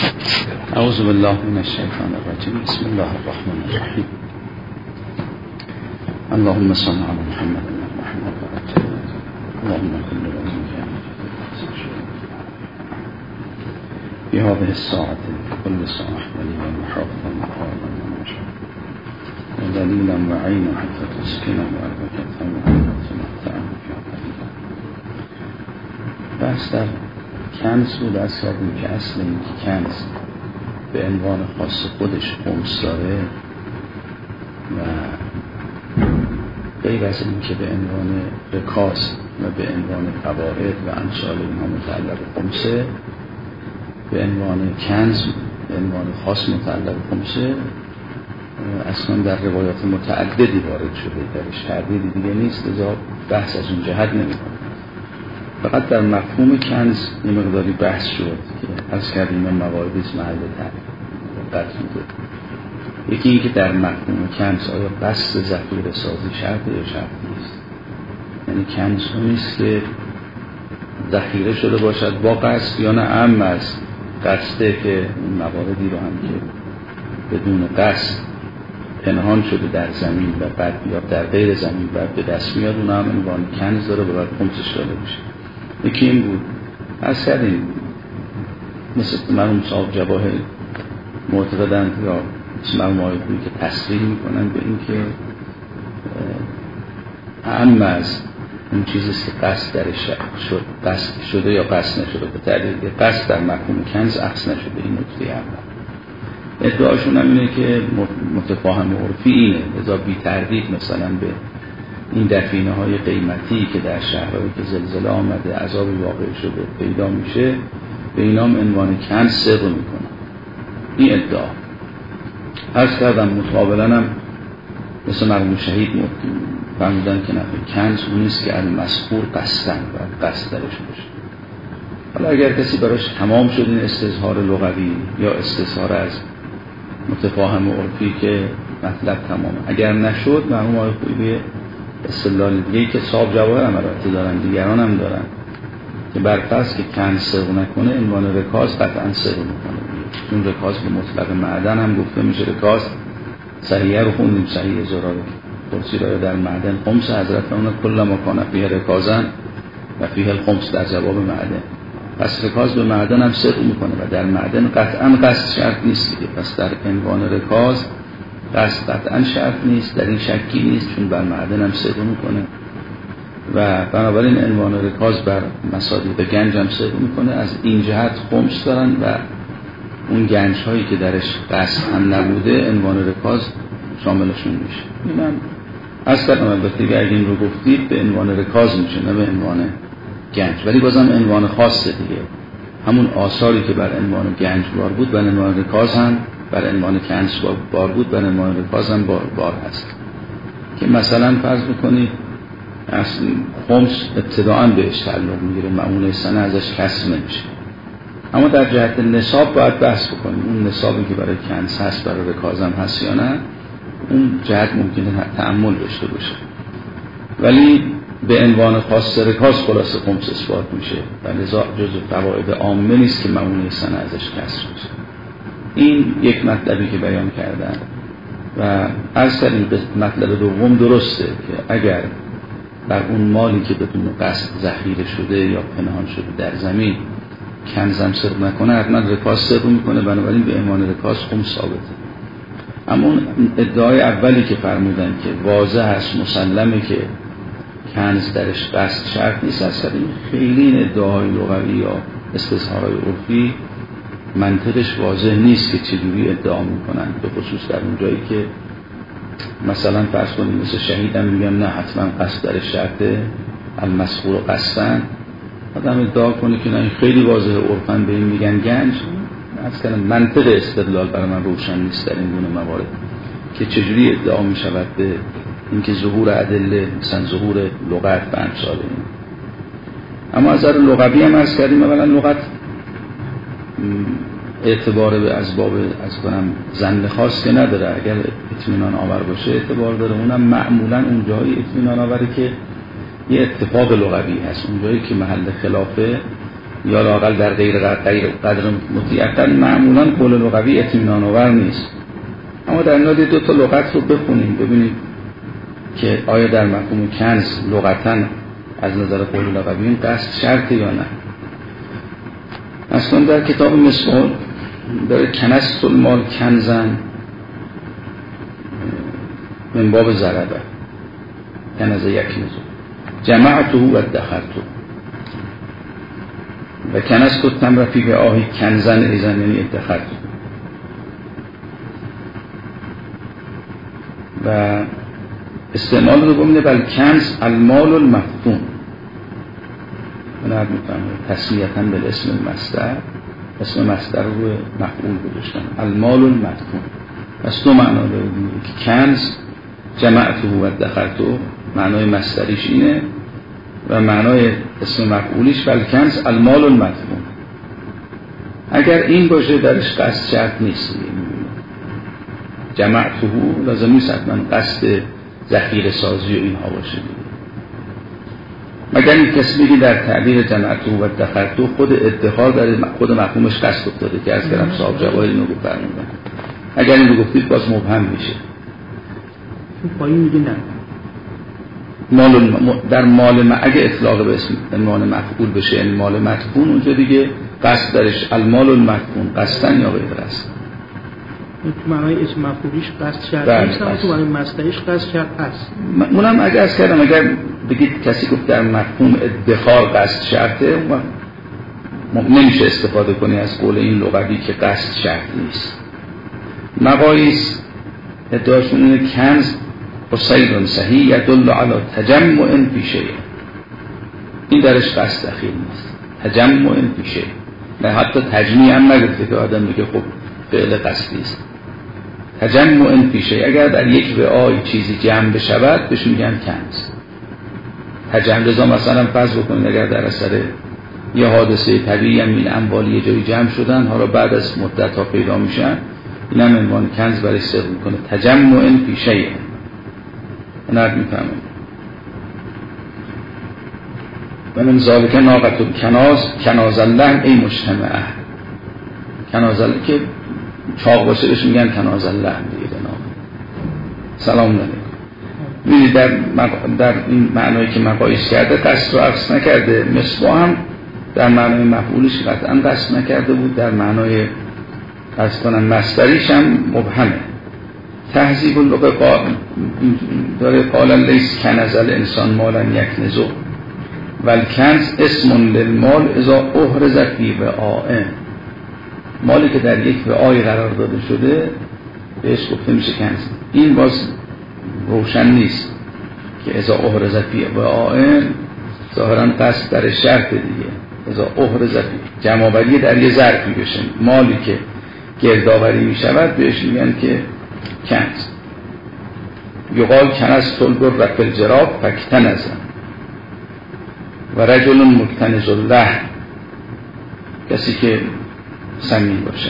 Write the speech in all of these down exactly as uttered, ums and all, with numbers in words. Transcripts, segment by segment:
اعوذ بالله من الشیطان الرجیم. بسم الله الرحمن الرحیم. اللهم صل علی محمد و محمد و علی اللهم كل وجهك في هذه الساعة كل ساعة وليا وحافظا وقائما ونجا ودليلا وعينا حتى تسكنه وأربكة وأربكة مقطعا في قليلا. بحث در کنز بود از سابقی که اصل این که کنز به عنوان خاص خودش خمس داره و غیر از این که به عنوان رکاز و به عنوان فواید و امثال اینها متعلق خمسه، به عنوان کنز به عنوان خاص متعلق خمسه اصلا در روایات متعددی وارد شده، درش تردیدی دیگه نیست، لذا بحث از اون جهت نمی‌کنه. فقط در مفهوم کنز یه مقداری بحث شد که از کردیم مواردی از محل دقت میده. یکی این که در مفهوم کنز آیا قصد ذخیره سازی شرط یا شرط نیست؟ یعنی کنز اون نیست که ذخیره شده باشد با قصد یا نه عم از قصده، که اون مواردی رو هم که بدون قصد پنهان شده در زمین و بعد یا در غیر زمین بعد به دست میاد، اون هم عنوان کنز داره و باید خمسش داده بشه. یکی این بود از کردیم مثل مرحوم صاحب جواهر معتقدند یا مثل مرحوم آقای خویی که تصریح میکنن به این که اهم از اون چیزیست که قصد درش شد، قصد شده یا قصد نشده، به تعبیر قصد در مفهوم کنز عکس نشده. این نکته اول. ادعاشون هم اینه که متفاهم عرفی اینه، لذا بی تردید مثلا به این دفینه های قیمتی که در شهرهایی که زلزله آمده عذاب واقع شده پیدا میشه به اینام عنوان کنز سر میکنه. این ادعا عرض کردم. مقابلا هم مثل مرحوم شهید فرمودن که نفر کنز اون نیست که المذکور قصدن و قصد درش باشه. حالا اگر کسی براش تمام شد این استظهار لغوی یا استظهار از متفاهم عرفی که مطلب تمامه، اگر نشد مرحوم آقای خویی به استدلال دیگه که صاحب جواهر هم البته دارن، دیگران هم دارن، که برفرض که کنز سر نکنه عنوان رکاز قطعا سر میکنه. چون رکاز به مطلق معدن هم گفته میشه. رکاز صحیحه رو خوندیم، صحیح زراره پرسی رای در معدن خمس حضرت اون کل ما کان فیه رکازن و فیه الخمس در جواب معدن. پس رکاز به معدن هم سر میکنه و در معدن قطعا قصد شرط نیست دیگه. پس در عنوان رکاز قصد قطعا شرط نیست، در این شکی نیست، چون بر معدن هم سر میکنه و بنابراین عنوان رکاز بر مصادیق گنج هم سر میکنه. از این جهت خمس دارن و اون گنج هایی که درش قصد هم نبوده عنوان رکاز شاملشون میشه. اینم از کردم البته اگر این رو گفتید به عنوان رکاز میشه نه به عنوان گنج، ولی بازم عنوان خاصه دیگه. همون آثاری که بر عنوان گنج بار بود بر عنوان رکاز هم بر عنوان کنز بار بود بر عنوان رکاز هم بار, بار هست. که مثلا فرض بکنید اصلا خمس ابتداعا بهش تعلق میگیره، معمول سنه ازش کسر نمیشه، اما در جهت نصاب باید بحث بکنیم. اون نصابی که برای کنز هست برای رکاز هم هست یا نه، اون جهت ممکنه تأمل داشته باشه، ولی به عنوان خاص رکاز خلاص خمس اثبات میشه و لذا جزء فواید عامه نیست که معمول سنه ازش کسر میشه. این یک مطلبی که بیان کردن و عرض کردیم به مطلب دوم درسته که اگر بر اون مالی که بدون قصد ذخیره شده یا پنهان شده در زمین کنزم سر نکنه حتما رکاز سر میکنه، بنابراین به عنوان رکاز خمس ثابته. اما اون ادعای اولی که فرمودن که واضح هست مسلمه که کنز درش قصد شرط نیست، از کردیم خیلی این ادعای لغوی یا استظهارهای عرفی منطقش واضح نیست که چجوری ادعا میکنن، به خصوص در اون جایی که مثلا فرض کنیم مثل شهید هم میگن نه حتما قصد در شرطه المذکور قصدن، آدم ادعا کنه که نه این خیلی واضحه عرفن به این میگن گنج. از کنم منطق استدلال برای من روشن نیست در این گونه موارد که چجوری ادعا میشود به اینکه ظهور ادله مثلا ظهور لغت و امثال این. اما از نظر لغوی هم عرض کردیم اولا لغت اعتبار به اسباب از کنم ظن خاص که نداره، اگر اطمینان آور باشه اعتبار داره. اونم معمولا اون جایی اطمینان آوره که یه اتفاق لغوی هست، اون جایی که محل خلافه یا لااقل در غیر غیر قدر مطیقا معمولا قول لغوی اطمینان آور نیست. اما در نهایت دو تا لغت رو بخونیم ببینید که آیا در مفهوم کنز لغتاً از نظر قول لغوی این قصد شرطه یا نه. اصلا در کتاب مصباح داره کنست المال کنزن من باب ضربه کنز یک نزو جمعته و ادخرته و کنست کتم رفی به آهی کنزن ایزن یعنی ادخرته. و استعمال رو ببینه بل کنز المال المفتون من عرض میکنم تسمیتاً به اسم المصدر اسم مصدر رو مفعول گذاشتن المال المفتون. پس دو معنا داره که کنز جمعته و ادخرته معنای مصدریش اینه و معنای اسم مفعولیش بل کنز المال المفتون. اگر این باشه درش قصد شرط نیست. جمعته لازم نیست حتما قصد ذخیره سازی و اینها باشه مگر این کسی بگی در تعبیر جمعته و ادخرته خود ادخار در خود مفهومش قصد افتاده که از کلم صاحب جواهر اینو گفتن. اگر این رو گفتید باز مبهم میشه. پایین میگه نه مال در مال ما اگه اطلاق به اسم مال مفعول بشه این مال مدفون اونجا دیگه قصد درش المال المدفون قصدن یا غیر قصد. تو معنای اسم مفعولیش قصد شرط نیست اما تو معنای مصدریش قصد شرط هست. اونم اگه از کردم اگر بگید کسی گفت در مفهوم ادخار قصد شرطه نمیشه استفاده کنی از قول این لغوی که قصد شرط نیست. مقایس ادعاشون اینه کنز حسین صحیح یدل علی تجمع فی شیء. این درش قصد دخیل نیست. تجمع فی شیء. نه حتی تجمیع هم نگفته که آدم میگه خب فعل قصدی است. تجمع فی شیء اگر در یک وعای چیزی جمع بشود بهش میگن کنز. تجمع رضا مثلا فرض بکنید اگر در اثر یه حادثه طبیعی هم این اموال یه جایی جمع شدن حالا بعد از مدت ها پیدا میشن این هم عنوان کنز برای صدق میکنه. تجمع فی شیء نرد میفهمه و من ذالک ناقة الکناز کناز الله ای مجتمعه. کناز الله که چاق باشه بهش میگن کناز الله دیگه نام. سلام علیکم. میدید در, مق... در این معنایی که مقایس کرده قصد رو عکس نکرده. مصباح هم در معنای مفعولش قطعا قصد نکرده بود. در معنای قصد کنم مصدریش هم مبهمه. تهذیب اللغه قال داره قال لیس کنز الانسان مالا یکنزو والکنز اسم للمال اذا احرز فی وعاء. مالی که در یک وعای قرار داده شده بهش گفته میشه کنز. این باز روشن نیست که اذا احرز فی وعاء ظاهرا قصد در شرط دیگه. اذا احرز فی جمع‌آوری در یه ظرفی بشه مالی که گردآوری میشود بهش میگن که کنز. یقال کنز صلب رفع الجراب فاکتنز و رجل مکتنز الله کسی که سمین باشه.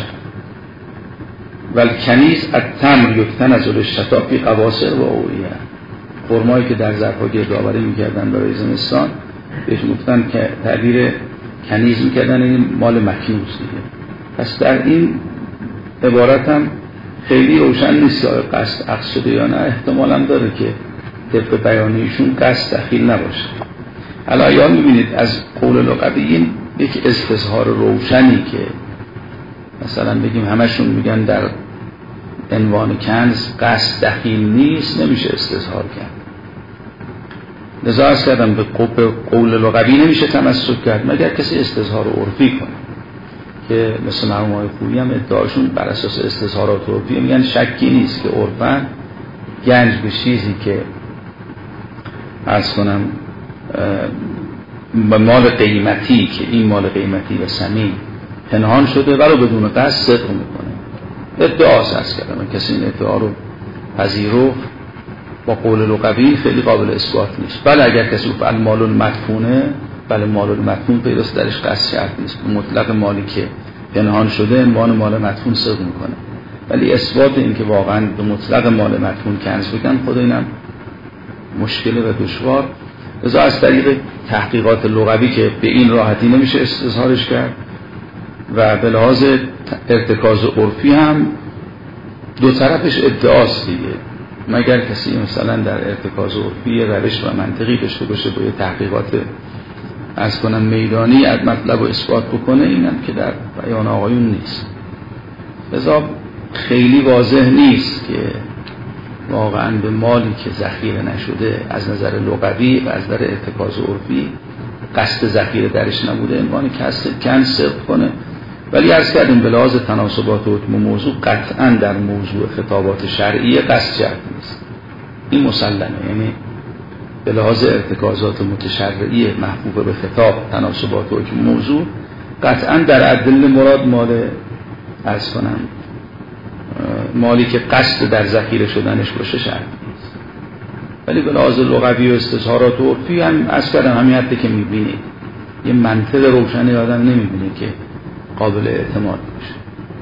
والکنیز التمر یکتنز للشتاء فی قواصر و اوعیه. خرمایی که در ظرف‌ها گردآوری میکردن برای زمستان بهش گفتن که تعبیر کنیز میکردن این مال مکنوز دیگه. پس در این عبارت هم خیلی روشن نیست که قصد عکس شده یا نه. احتمال هم داره که طبق بیانیشون قصد دخیل نباشه. حالا یا میبینید از قول لغوی این یک استظهار روشنی که مثلا بگیم همشون میگن در عنوان کنز قصد دخیل نیست نمیشه استظهار کرد. لذا از کردم به قول لغوی نمیشه تمسک کرد مگر کسی استظهار عرفی کنه که مثل مرحوم خویی هم ادعاشون بر اساس استظهارات عرفی میگن شکی نیست که عرفاً گنج به چیزی که عرض کنم به مال قیمتی که این مال قیمتی و ثمین پنهان شده ولو بدون قصد صدق میکنه. ادعاست از کردم کسی این ادعا رو پذیرفت با قول لغوی خیلی قابل اثبات نیست. بله اگر کسی گفت المال المدفونه بله مال المدفون پیداست درش قصد شرط نیست. مطلق مالی که پنهان شده عنوان مال مدفون صدق میکنه. ولی اثبات این که واقعا به مطلق مال مدفون کنز بگن خود اینم مشکل و دشوار. لذا از طریق تحقیقات لغوی که به این راحتی نمیشه استظهارش کرد و به لحاظ ارتکاز عرفی هم دو طرفش ادعاست دیگه. مگر کسی مثلا در ارتکاز عرفی روش و منطقی داشته باشه با تحقیقات از کنم میدانی از مطلب رو اثبات بکنه، اینم که در بیان آقایون نیست. لذا خیلی واضح نیست که واقعا به مالی که ذخیره نشده از نظر لغوی و از نظر ارتکاز عرفی قصد ذخیره درش نبوده عنوان کن صدق کنه. ولی عرض کردیم به لحاظ تناسبات و موضوع قطعا در موضوع خطابات شرعی قصد شرط نیست، این مسلمه. یعنی به لحاظ ارتکازات متشرعی محبوب به خطاب تناسبات و موضوع قطعا در ادله مراد مال عرض کنم مالی که قصد در ذخیره شدنش باشه شرط نیست. ولی به لحاظ لغوی و استظهارات و عرفی هم از کردم همین حدی که میبینید یه منطق روشنی آدم نمیبینه که قابل اعتماد باشه.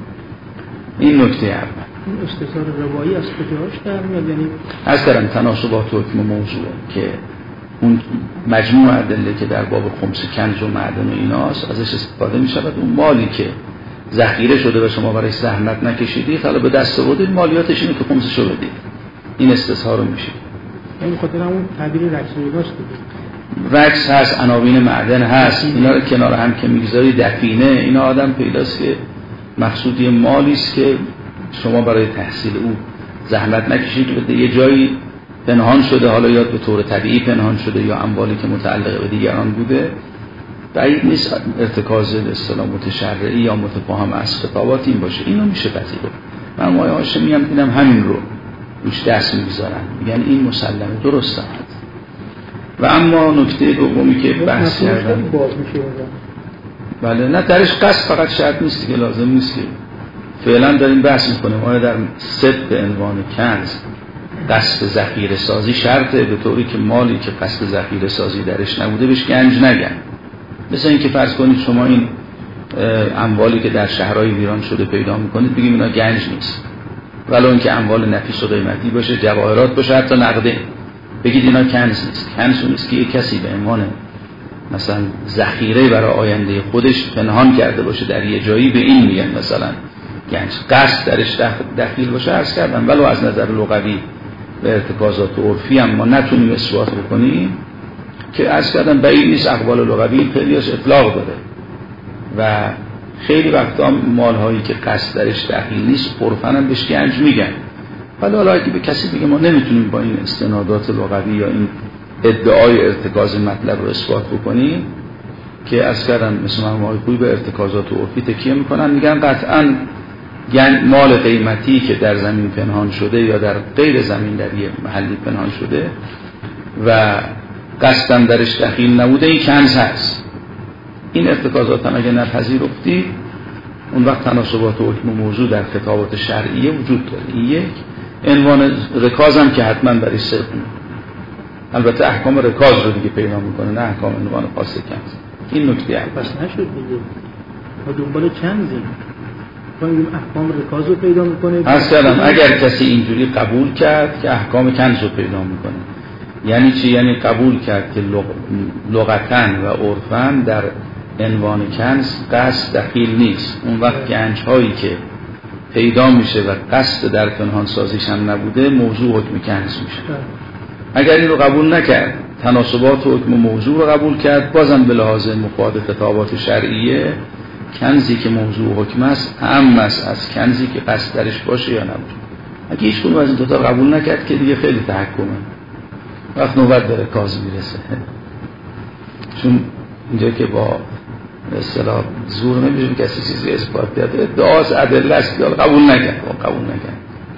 این نکته اول. این استظهار روایی از کجاش در میاد؟ یعنی از کردم تناسبات و حکم موضوع که اون مجموع ادله که در باب خمس کنز و معدن و ایناست ازش استفاده می شود. اون مالی که ذخیره شده و شما برای زحمت نکشیدید حالا به دست آوردید، مالیاتش اینه که خمسش رو بدید، این استظهار رو میشه. این خاطر همون تعبیر رکس رویداست دیگه. رکس هست، عناوین معدن هست، اینا رو کنار هم که میگذاری دفینه، اینا آدم پیداست که مقصودی مالی است که شما برای تحصیل او زحمت نکشید، یه جایی پنهان شده، حالا یا به طور طبیعی پنهان شده یا اموالی که متعلق به دیگران بوده. بعید نیست ارتکاز اصطلاح متشرعی یا متفاهم از خطابات این باشه. اینو میشه پذیرفت. من مایه هاشمی هم دیدم همین رو روش دست میگذارن، میگن این مسلمه، درست هست. و اما نکته دومی که بحث کردم بله نه درش قصد فقط شرط نیست که لازم نیست که فعلا داریم بحث میکنیم آیا در صد عنوان کنز قصد ذخیره سازی شرطه، به طوری که مالی که قصد ذخیره سازی درش نبوده بهش گنج نگن. مثل این که فرض کنید شما این اموالی که در شهرهای ویران شده پیدا میکنید بگیم اینا گنج نیست، ولو اینکه اموال نفیس و قیمتی باشه، جواهرات باشه، حتی نقده، بگید اینا کنز نیست. کنز نیست که یک کسی به عنوان مثلا ذخیره برای آینده خودش پنهان کرده باشه در یه جایی، به این میگن مثلا گنج. قصد درش دخیل باشه عرض کردم ولو از نظر لغوی و ارتکازات عرفی هم ما نتونیم اثبات بکنیم که عرض کردم بعید نیست اقوال لغوی خیلیش اطلاق داره و خیلی وقتا مالهایی که قصد درش دخیل نیست عرفاً هم بهش گنج میگن. ولی حالا اگه به کسی بگه ما نمیتونیم با این استنادات لغوی یا این ادعای ارتکاز مطلب رو اثبات بکنیم که از کردم مثل مرموهای خوبی به ارتکازات عرفی تکیه میکنن، میگن قطعاً مال قیمتی که در زمین پنهان شده یا در غیر زمین در یه محلی پنهان شده و قصدم درش دخیل نبوده این کنز هست. این ارتکازات هم اگه نپذیرفتی اون وقت تناسبات و حکم موضوع در خطابات شرعیه وجود داره. این یک عنوان رکاز هم که حتما برای صدق میکنه، البته احکام رکاز رو دیگه پیدا میکنه نه احکام عنوان خاص کنز. این نکته هم بس نشد دیگه ما دنبال کنزیم، این احکام رکاز رو پیدا میکنه. اصلا اگر کسی اینجوری قبول کرد که احکام کنز رو پیدا میکنه، یعنی چی؟ یعنی قبول کرد که لغتاً و عرفاً در عنوان کنز قصد دخیل نیست، اون وقت گنج هایی که پیدا میشه و قصد در پنهان سازیش هم نبوده موضوع حکم کنز میشه. اگر این رو قبول نکرد، تناسبات و حکم موضوع رو قبول کرد، بازم به لحاظ مفاد خطابات شرعیه کنزی که موضوع حکم است اهم است از کنزی که قصد درش باشه یا نباشه. اگه هیچ کدوم از این دو تا قبول نکرد که دیگه خیلی تحکمه، وقت نوبت داره کاز میرسه. چون اینجا که با اصطلاح زور نمیشه کسی چیزی اثبات کرد، ادعاست ادله است که قبول نکرد قبول نکرد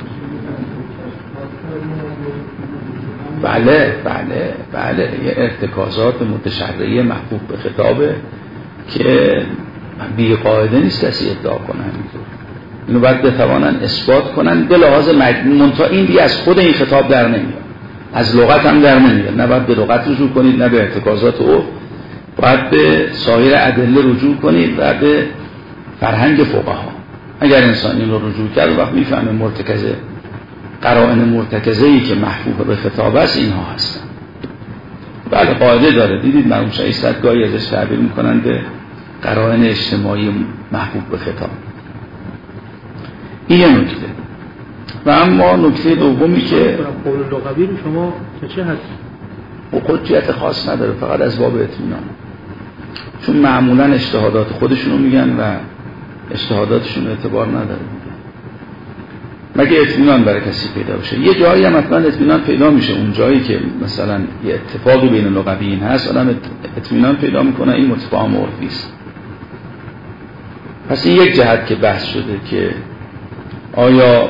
بله بله بله یه ارتکازات متشرعی محبوب به خطابه که بی قاعده نیست کسی ادعا کنن، اینو باید بتوانن اثبات کنن به لحاظ مجموع. منتها این دیگه از خود این خطاب در نمیاد، از لغت هم در نمیاد، نه باید به لغت رجوع کنید نه به ارتکازات او، باید به سایر ادله رجوع کنید و به فرهنگ فقها. اگر انسان این رو رجوع کرد وقت میفهمه مرتکزه قرائن مرتکزه‌ای که محبوب به خطاب است اینها هستن. بله قاعده داره. دیدید مرحوم شایستت گاهی ازش تعبیر میکنن به قرائن اجتماعی محبوب به خطاب. این یه نکته. و اما نکته دومی که قول لغوی رو شما که چه هست؟ حجیت خاص نداره، فقط از باب اطمینان، چون معمولا اجتهادات خودشونو میگن و اجتهاداتشون اعتبار نداره مگه اطمینان برای کسی پیدا بشه. یه جایی هم مثلا اطمینان پیدا میشه، اون جایی که مثلا یه اتفاقی بین لغویین هست آدم اطمینان پیدا میکنه، این متفاهم عرفی است. پس این یک جهت که بحث شده که آیا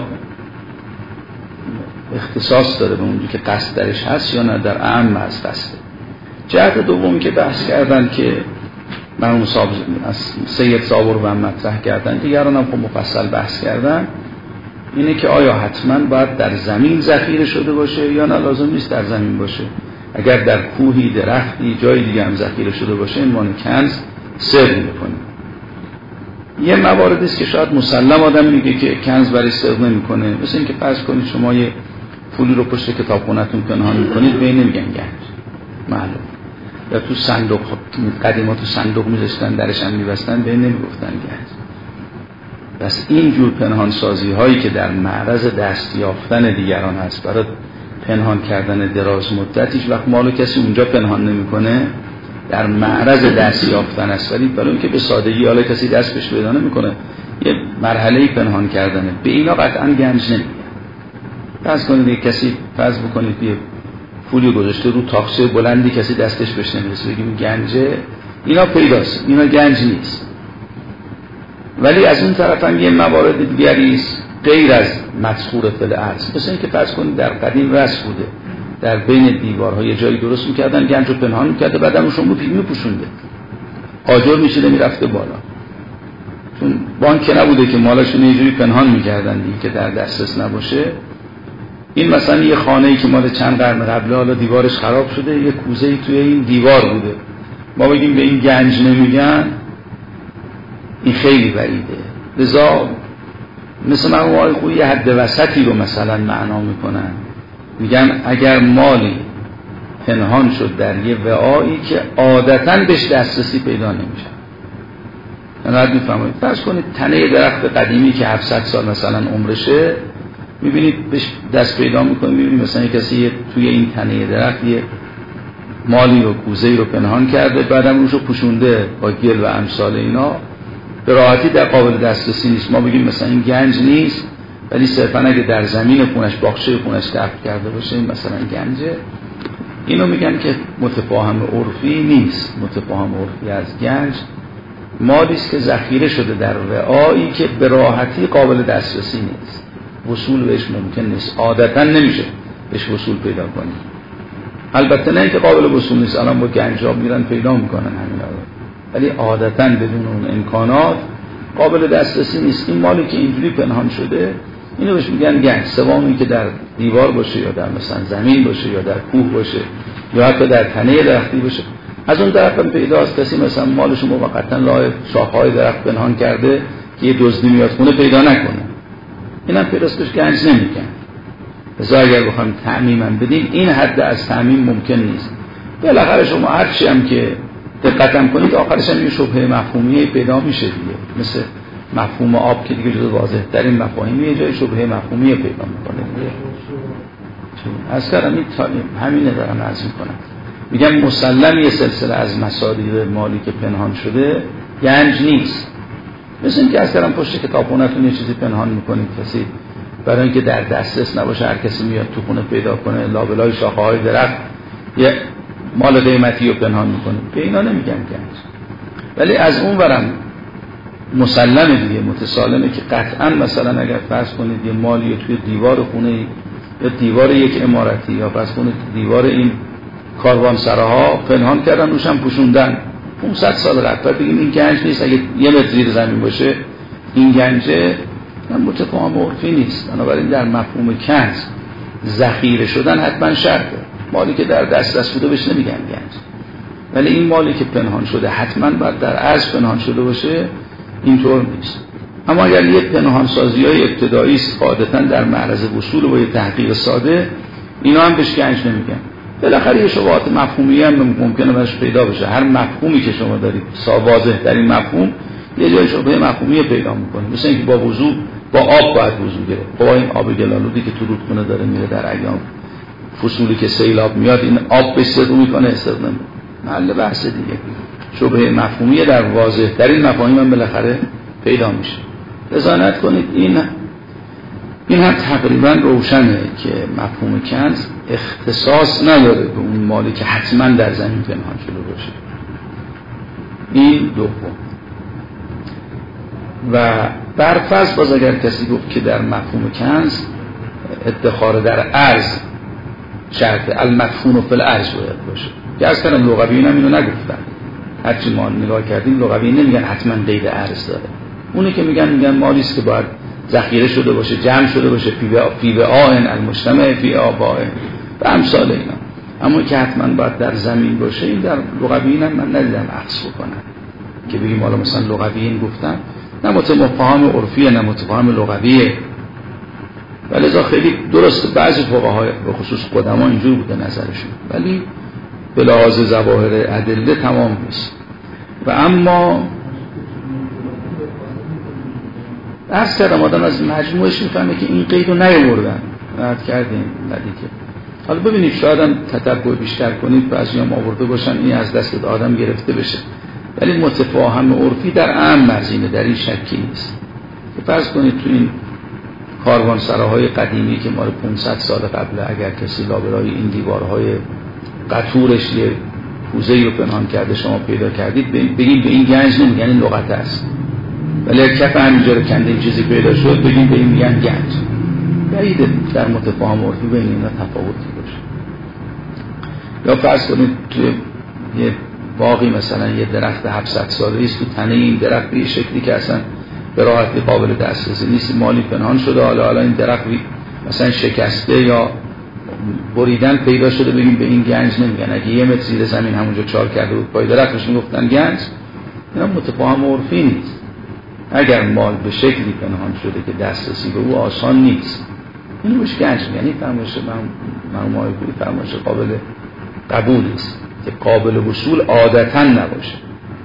اختصاص داره به اونجایی که قصد درش هست یا نه، در اعم از قصده. جهت دوم که بحث کردن که مرحوم سید صابر و مطرح کردن، دیگران هم خب مفصل بحث کردن، اینه که آیا حتما باید در زمین ذخیره شده باشه یا نه لازم نیست در زمین باشه. اگر در کوهی، درختی، جای دیگه هم ذخیره شده باشه عنوان کنز سر میکنه. یه مواردی است که شاید مسلم آدم میگه که کنز برای سر نمیکنه، مثل اینکه فرض کنید شما یه پولی رو پشت کتابخونه‌تون پنهان میکنید، به این نمیگن گنج، معلوم. یا تو صندوق، قدیما تو صندوق میذاشتن درش هم میبستن، به این نمیگفتن گنج. پس این جور پنهان سازی هایی که در معرض دست یافتن دیگران هست برای پنهان کردن دراز مدت، هیچ وقت مالو کسی اونجا پنهان نمیکنه، در معرض دست یافتن است، ولی برای اینکه به سادگی حالا کسی دست بهش پیدا نمیکنه، یه مرحله پنهان کردنه، به اینا قطعا گنج نمیگن. فرض کنید یک کسی فرض بکنید یه پولی گذاشته رو تاقچه بلندی، کسی دستش بهش نمیرسه، بگیم گنجه، اینا پیداست، اینا گنج نیست. ولی از اون طرف هم یه موارد دیگری است غیر از مذکور فی الارض، مثل اینکه فرض کنید در قدیم رسم بوده، در بین دیوارها یه جایی درست میکردن، گنج رو پنهان میکرده، بعدم روشون رو پیمی پوشونده، آجر میشیده میرفته بالا، چون بانک نبوده که مالشون یه جوری پنهان میکردن دیگه که در دسترس نباشه. این مثلا یه خانه‌ای که مال چند قرن قبله، حالا دیوارش خراب شده، یه کوزه‌ای توی این دیوار بوده، ما بگیم به این گنج نمیگن، این خیلی بعیده. لذا مثل من اون آقای خویی یه حد وسطی رو مثلا معنا میکنن، میگن اگر مالی پنهان شد در یه وعایی که عادتاً بهش دسترسی پیدا نمیشه، نرد میفهمید. فرض کنید تنه درخت قدیمی که هفتصد سال مثلا عمرشه، میبینید بهش دست پیدا میکنید، میبینید مثلا یک کسی توی این تنه درخت یه مالی و کوزه‌ای رو پنهان کرده، بعدم روشو پوشونده با گل و امثال اینا، به راحتی در قابل دسترسی نیست. ما بگیم مثلا این گنج نیست، ولی صرفا اگه در زمین خونش، باغچه خونش دفن کرده باشه این مثلا گنجه. اینو میگن که متفاهم عرفی نیست. متفاهم عرفی از گنج مالی است که ذخیره شده در وعایی که به راحتی قابل دسترسی نیست، وصول بهش ممکن نیست، عادتا نمیشه بهش وصول پیدا کنی. البته نه اینکه قابل وصول نیست، الان با گنجاب میرن پیدا میکنن همینا، ولی عادتا بدون اون امکانات قابل دسترسی نیست. این مالی که اینجوری پنهان شده، اینو بهش میگن گنج، سوامی که در دیوار باشه یا در مثلا زمین باشه یا در کوه باشه یا حتی در تنه درختی باشه. از اون طرف هم پیداست کسی مثلا مالش موقتا لای شاخه‌های درخت پنهان کرده که یه دزدی میاد خونه پیدا نکنه، اینم پیداست بهش گنج نمیگن. لذا اگر بخوایم تعمیما بدیم، این حد از تعمیم ممکن نیست. بالاخره شما هر چی هم که دقتم کنید آخرش هم یه شبهه مفهومی پیدا میشه دیگه، مثل مفهوم آب که دیگه جز واضح ترین مفاهیمی، یه جای شبهه مفهومی پیدا میکنه. از کردم این همینه دارم عرض میکنم، میگم مسلم یه سلسله از مصادیق مالی که پنهان شده گنج نیست. مثل این که از کردم پشت کتابخونه‌تون یه چیزی پنهان میکنید کسی برای اینکه در دسترس نباشه، هر کسی میاد تو خونه پیدا کنه، لابلای شاخه‌های درخت یه مال قیمتی رو پنهان میکنه، به اینا نمیگن گنج. ولی از اون ورم مسلمه دیگه، متسالمه که قطعا مثلا اگر فرض کنید یه مالی توی دیوار خونه یا دیوار یک عمارتی یا فرض کنید دیوار این کاروانسراها پنهان کردن، روش هم پوشوندن پانصد سال قبل، بگیم این گنج نیست. اگه یه متر زیر زمین باشه این گنجه، من متفاهم عرفی نیست. بنابراین در مفهوم کنز ذخیره شدن حتما شرطه. مالی که در دسترس بوده بهش نمیگن گنج، ولی این مالی که پنهان شده حتما باید در ارز پنهان شده باشه، اینطور نیست. اما اگر یه پنهان سازی های ابتدایی است عادتا در معرض وصول و یه تحقیق ساده، اینا هم بهش گنج نمیگن. بالاخره یه شبهات مفهومی هم ممکنه براش پیدا بشه. هر مفهومی که شما دارید واضح در این مفهوم یه جای شبهه مفهومی پیدا میکنه. مثل اینکه با وضو با آب باید وضو گرفت. با این آب گلالودی که تو رودخونه داره میره در ایام فصولی که سیلاب میاد این آب بسیار میکنه استفاده نمیکنه. محل بحث دیگه. شبهه مفهومی در واضح در این مفاهیم هم بالاخره پیدا میشه. رضایت کنید این این هم تقریبا روشنه که مفهوم کنز اختصاص نداره به اون مالی که حتما در زمین پنهان شده باشه. این دوم. و برفرض باز اگر کسی گفت که در مفهوم کنز ادخار در ارز شرط المدفون فی الارض باید باشه که از کلم لغویین هم اینو نگفتن. هرچی ما نگاه کردیم لغویین نمیگن حتما قید ارز داره. اونی که میگن میگن مالی است که باید ذخیره شده باشه، جمع شده باشه، فی وعاء المجتمع فی آباء و امثال اینا. اما که حتما باید در زمین باشه این در لغویین هم من ندیدم اخذ بکنن که بگیم حالا مثلا لغویین گفتن نه متفاهم عرفیه نه متفاهم لغویه. ولذا خیلی درست بعضی فقهای به خصوص قدما اینجور بوده نظرشون، ولی به لحاظ ظواهر ادله تمام نیست. و اما عرض کردم آدم از مجموعش میفهمه که این قید رو نیاوردن رد کردیم ندیگه. حالا ببینید شاید هم تتبع بیشتر کنید بعضی هم آورده باشن این از دست آدم گرفته بشه، ولی متفاهم عرفی در عام مرزینه، در این شکی نیست. فرض کنید تو این کاروانسراهای قدیمی که مال پانصد سال قبل اگر کسی لابلای این دیوارهای قطورش یه کوزه‌ای رو پنهان کرده شما پیدا کردید بگیم به این گنج نمیگن این لغت است، ولی کف همینجا رو کنده این چیزی پیدا شد بگیم به این میگن گنج. بعیده در متفاهم عرفی بین اینا تفاوتی باشه. یا فرض کنید تو یه باقی مثلا یه درخت هفتصد ساله است تو تنه این درخت به شکلی که اصلا به راحتی قابل دسترسی نیست، مالی پنهان شده، حالا حالا این درخت مثلا شکسته یا بریدن پیدا شده بگیم به این گنج نمیگن. اگه یه متر زیر زمین همونجا چال کرده بود پای درختش میگفتن گنج. اینا متفاهم عرفی نیست. اگر مال به شکلی پنهان شده که دسترسی به او آسان نیست اینو بهش گنج میگن. این فرمایش من ما پوری فرمایش قابل قبول است که قابل وصول عادتا نباشه.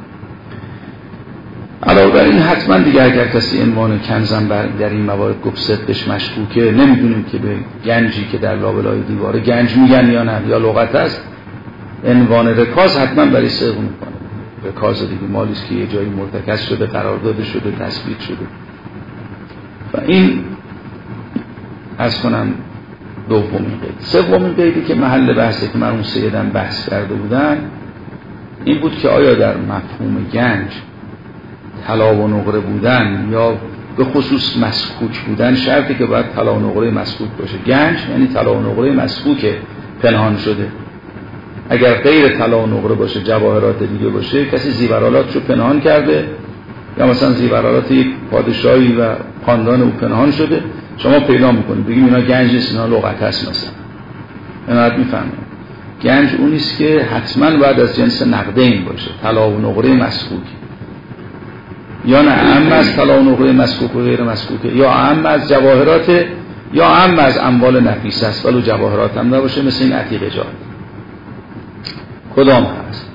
علاوه بر این حتما دیگه اگر کسی عنوان کنزم در این موارد گفت صدقش مشکوکه نمیدونیم که به گنجی که در لابلای دیواره گنج میگن یا نه یا لغت است، عنوان رکاز حتما برای صدق میکنه. رکاز دیگه مالی است که یه جایی مرتکز شده، قرار داده شده، تثبیت شده. و این از کنم دومین قید. سومین قیدی که محل بحثه که مرحوم سیدم بحث کرده بودن این بود که آیا در مفهوم گنج طلا و نقره بودن یا به خصوص مسکوک بودن شرطی که باید طلا و نقره مسکوک باشه. گنج یعنی طلا و نقره مسکوک پنهان شده. اگر غیر طلا و نقره باشه جواهرات دیگه باشه کسی زیورالاتشو پنهان کرده یا مثلا زیورالات یک پادشاهی و خاندان او پنهان شده شما پیدا میکنید بگیم اینا گنج نیست اینا لغت هست مثلا. اینا میفهمید گنج اون نیست که حتما باید از جنس نقدین باشه، طلا و نقره مسکوک یا نه اهم از طلا و نقره مسکوک و غیر مسکوکه یا اهم از جواهرات یا اهم از اموال نفیس است ولو جواهرات هم نباشه مثل این عتیقه جات. کدام هست؟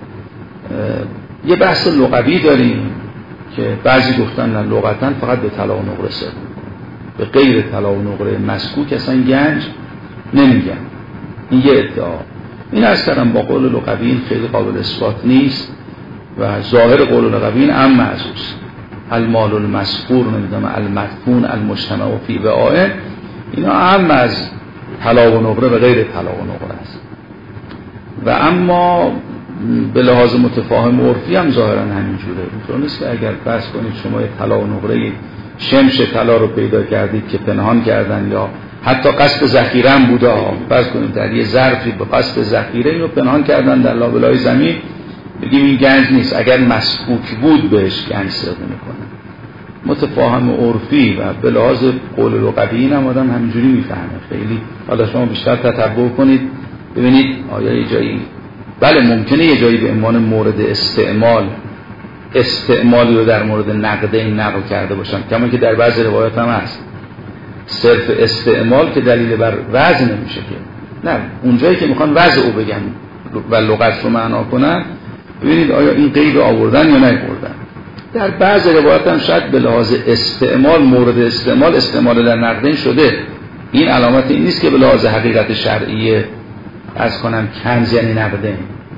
یه بحث لغوی داریم که بعضی گفتن نه لغتاً فقط به طلا و نقره صرف به غیر طلا و نقره مسکوک اصلا گنج نمیگن. این یه ادعا. این از کردم با قول لغوی خیلی قابل اثبات نیست و ظاهر قول لغوی ام معزوز المال المسفور نمیدونم المدفون المجتمع و فی وعاء اینا ام از طلا و نقره و غیر طلا و نقره است. و اما به لحاظ متفاهم عرفی هم ظاهرا همینجوره. اینطور نیست که اگر فرض کنید شما طلا و نقره شمش طلا رو پیدا کردید که پنهان کردن یا حتی قصد ذخیره هم بوده، فرض کنید در یه ظرفی به قصد ذخیره اینو پنهان کردن در لابلای زمین بگیم این گنج نیست. اگر مسکوک بود بهش گنج صدق میکنه. متفاهم عرفی و به لحاظ قول لغوی هم آدم همینجوری میفهمه. خیلی حالا شما بیشتر تتبع کنید ببینید آیا یه جایی بله ممکنه یه جایی به عنوان مورد استعمال استعمالی رو در مورد نقدین نقل کرده باشن کما که در بعضی روایات هم هست. صرف استعمال که دلیل بر وزن نمیشه که نه، اونجایی که میخوان وضع رو بگن و لغت رو معنا کنن، ببینید آیا این قید رو آوردن یا نیاوردن. در بعض روایات هم شاید به لحاظ استعمال، مورد استعمال استعمال در نقدین شده. این علامت این نیست که به لحاظ حقیقت شرعیه از کنم کنز یعنی نقدین.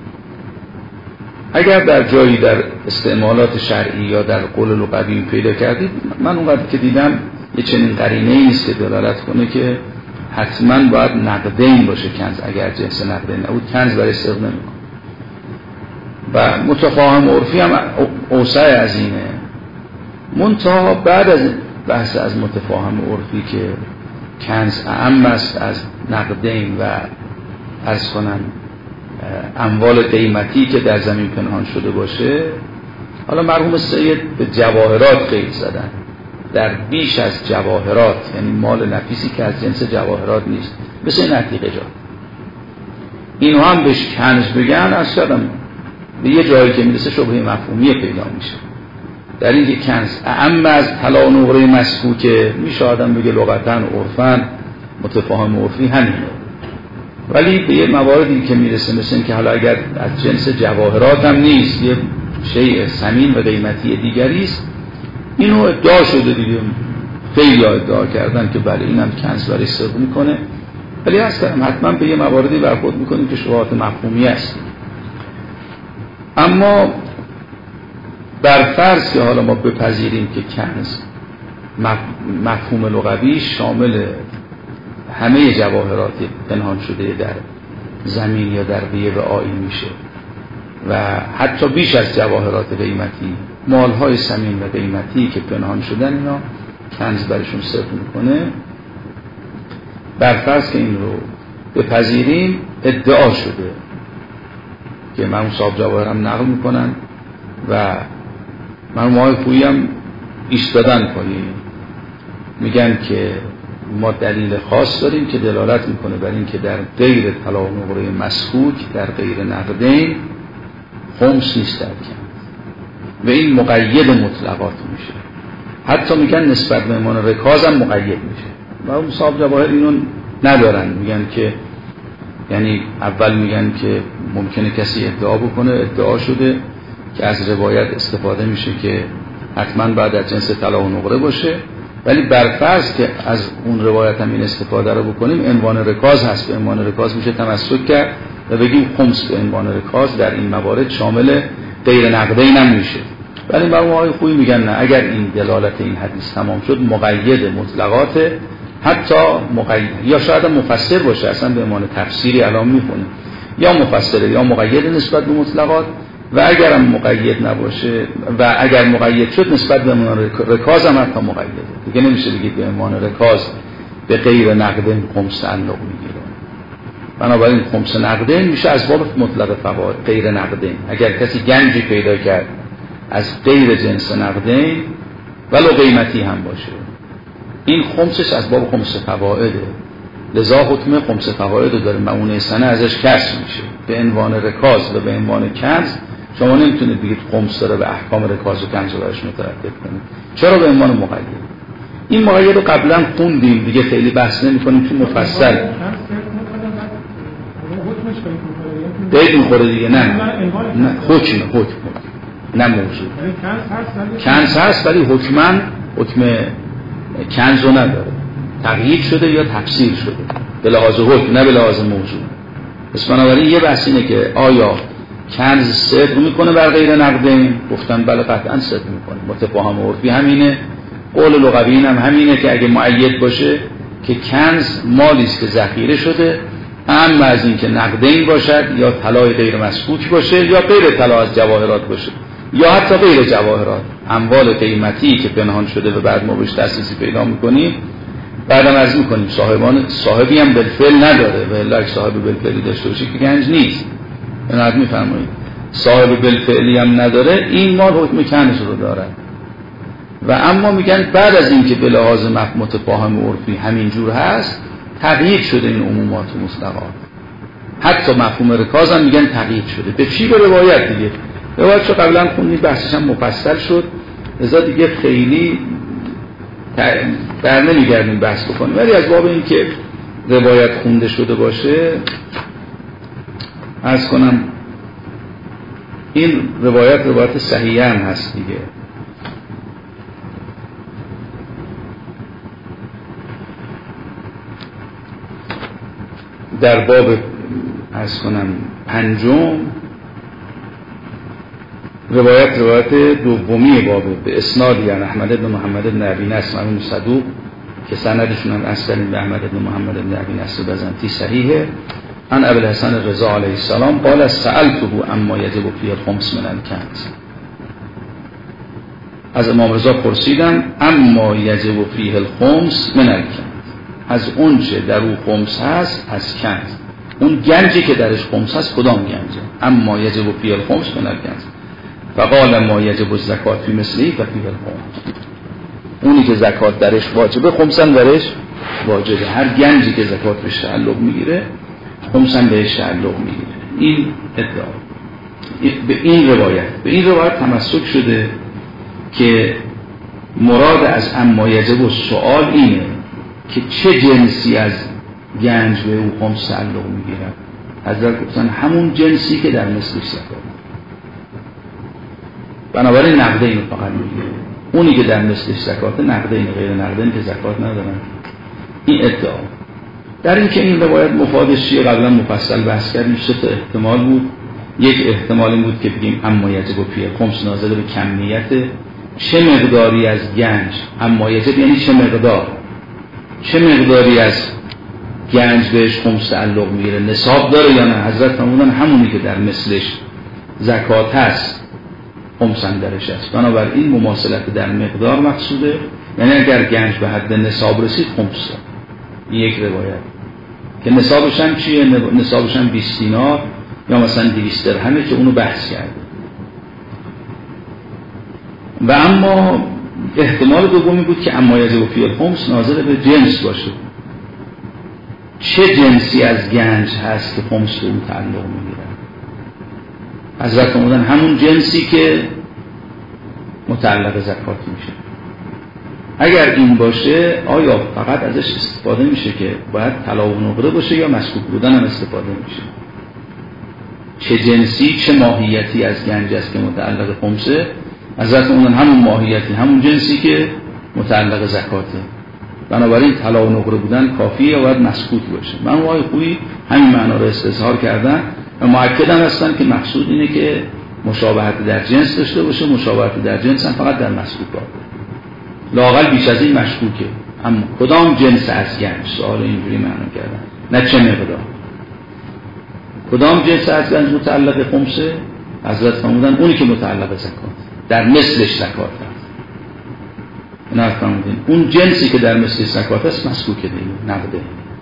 اگر در جایی در استعمالات شرعی یا در قول لغوی پیدا کردید، من اونقدر که دیدم یه چنین قرینه‌ای نیست که دلالت کنه که حتما باید نقدین باشه کنز. اگر جنس نقدین نبود کنز برای صدق نمی‌کنه. و متفاهم عرفی هم اوسع از اینه. منتها بعد از بحث از متفاهم عرفی که کنز اعم است از نقدین و عرض کنم اموال قیمتی که در زمین پنهان شده باشه، حالا مرحوم سید به جواهرات قید زدن، در بیش از جواهرات، یعنی مال نفیسی که از جنس جواهرات نیست، مثل نتیقه جا، اینو هم بهش کنز بگن، از شدم به یه جایی که میرسه شبهه مفهومی پیدا میشه. در این که کنز اعم از طلا و نقره مسکوکه، میشه آدم بگه لغتاً عرفاً متفاهم عرفی همینه. ولی به یه مواردی که میرسه مثل این که حالا اگر از جنس جواهرات هم نیست، یه شیء ثمین و قیمتی دیگری است، اینو ادعا شده دیگه، خیلی ادعا کردن که بله اینم کنز برای صدق میکنه. ولی از کردم حتما به یه مواردی برخورد میکنیم که شبهات مفهومی است. اما بر فرض که حالا ما بپذیریم که کنز مفهوم لغوی شامل همه جواهرات پنهان شده در زمین یا در غیب آیین میشه و حتی بیش از جواهرات قیمتی، مالهای ثمین و قیمتی که پنهان شدن، اینا کنز برشون صرف میکنه. بر فرض که این رو بپذیریم، ادعا شده که مرحوم صاحب جواهر هم نقل میکنن و مرحوم آقای خویی هم ایستادن پایین، میگن که ما دلیل خاص داریم که دلالت میکنه بر این که در غیر طلا و نقره مسکوک، در غیر نقدین، خمس نیست در کنز و این مقید مطلقات میشه. حتی میگن نسبت به امان رکاز هم مقید میشه و اون صاحب جواهر اینو ندارن. میگن که یعنی اول میگن که ممکنه کسی ادعا بکنه، ادعا شده که از روایت استفاده میشه که حتما بعد از جنس طلا و نقره باشه، ولی برفرض که از اون روایت هم این استفاده رو بکنیم، عنوان رکاز هست، به عنوان رکاز میشه تمسک کرد و بگیم خمس به عنوان رکاز در این موارد شامل غیر نقدین هم میشه. ولی مرحوم آقای خویی میگن نه، اگر این دلالت این حدیث تمام شد، مقید مطلقات، حتی مقید یا شاید مفسر باشه، اصلا به عنوان تفسیری الان میخونه، یا مفسره یا مقید نسبت به مطلقات، و اگر هم مقید نباشه و اگر مقید شد نسبت به عنوان رکاز هم حتی مقیده. دیگه نمیشه بگید به عنوان رکاز به غیر نقدین خمس تعلق میگیره. بنابراین خمس نقدین میشه از باب مطلق فواید غیر نقدین. اگر کسی گنجی پیدا کرد از غیر جنس نقدین ولو قیمتی هم باشه، این خمسش از باب خمس فوایده، لذا حکم خمس فواید داره، معونه سنه ازش کسر میشه به عنوان رکاز و به عنوان کنز. شما نمیتونید بگید خمس داره به احکام رکاز و کنز رو برش مترتب کنید. چرا به عنوان مقید؟ این مقید رو قبلا خوندیم دیگه، خیلی بحث نمی‌کنیم تو مفصل. قید می‌خوره دیگه. نه نه حکم حکم نه موضوع. کنز هست ولی حکماً حکم کنز رو نداره، تقیید شده یا تفسیر شده به لحاظ حکم نه به لحاظ موضوع. پس بنابراین یه بحث اینه که آیا کنز صدق میکنه بر غیر نقدین؟ گفتن بله قطعا صدق میکنه. متفاهم عرفی همینه، قول لغوی هم همینه که اگه معید باشه که کنز مالی است که ذخیره شده، اما از این که نقدین باشد یا طلای غیر مسکوک باشه یا غیر طلا از جواهرات باشه یا حتی غیر جواهرات، اموال قیمتی که پنهان شده و بعد ما بهش دسترسی پیدا میکنیم، بعدم عرض میکنیم صاحبان صاحبی هم بالفعل نداره و الا اگه صاحب بالفعلی داشته باشه که گنج نیست. اینو میفرمایید صاحب بالفعلی هم نداره، این مال حکم کنز رو داره. و اما میگن بعد از این که به لحاظ متفاهم عرفی همین جور هست، تغییر شده این عمومات و مطلقات. حتی مفهوم رکاز هم میگن تغییر شده. به چی؟ به روایت دیگه. روایت چه قبلا خوندیم، بحثش هم مفصل شد، لذا دیگه خیلی در نمیگردیم بحث بکنیم. ولی از باب این که روایت خونده شده باشه، عرض کنم این روایت روایت صحیحه هم هست دیگه. در باب عرض کنم پنجم روایت روایت دومی بابه به اسناد یعنی احمد بن محمد بن ابی نصر امام صدوق که سندشون هم اصلا به احمد بن محمد بن ابی نصر بزنتی صحیحه. ان ابو الحسن رضا علیه السلام قال سألته اما یجب فی الخمس من الکنز. از امام رضا پرسیدم اما یجب فی الخمس من الکنز، از اون چه در او خمس هست از کنز، اون گنجی که درش خمس هست کدام گنجه؟ اما یجب فی الخمس من الکنز فقال ما یجب الزکات فی مثلی و فی الخمس. اونی که زکات درش واجبه خمسن درش واجبه. هر گنجی که زکات بهش تعلق میگیره خمسن بهش تعلق میگیره. این ادعا به این روایت به این روایت تمسک شده که مراد از اما یجب السؤال اینه که چه جنسی از گنج به او خمس تعلق میگیره. حضرت گفتن همون جنسی که در مثلش زکات، بنابراین نقدین فقط میگیره. اونی که در مثلش زکات نقدین، غیر نقدین که زکات ندارن. این ادعا. در این که این روایت مفادش چیه قبلا مفصل بحث کردیم. سه تا احتمال بود. یک احتمال این بود که بگیم اما یجب فی الخمس نازل به کمیت، چه مقداری از گنج، اما یجب یعنی چه مقدار، چه مقداری از گنج بهش خمس تعلق میگیره، نصاب داره یا نه. حضرت فرمودن همونی که در مثلش زکات هست خمسن درش است. بنابراین مماثلت در مقدار مقصوده، یعنی اگر گنج به حد نصاب رسید خمس. این یک روایت که نصابش هم چیه؟ نصابش هم بیست دینار یا مثلا دویست درهمه که اونو بحث کرده. و اما احتمال دومی بود که اما یجب فی الخمس ناظر به جنس باشه، چه جنسی از گنج هست که خمس به اون تعلق میگیره. حضرت فرمودن همون جنسی که متعلق زکات میشه. اگر این باشه آیا فقط ازش استفاده میشه که باید طلا و نقره باشه یا مسکوک بودن هم استفاده میشه؟ چه جنسی چه ماهیتی از گنج است که متعلق خمسه؟ حضرت فرمودن همون ماهیتی همون جنسی که متعلق زکاته. بنابراین طلا و نقره بودن کافیه یا باید مسکوک باشه؟ من وای خویی همین معنا رو استظهار کردن و مؤکد هم هستن که مقصود اینه که مشابهت در جنس داشته باشه. مشابهت در جنس هم فقط در مسکوکات، لااقل بیش از این مشکوکه. اما کدام جنس از گنج؟ سوال اینجوری معنا کردن، نه چه مقدار. کدام جنس از گنج متعلق خمسه؟ حضرت فرمودن اونی که متعلق زکات، در مثلش زکات هست. نه فرمودین اون جنسی که در مثلش زکات هست مسکوکه دیگه، نقده.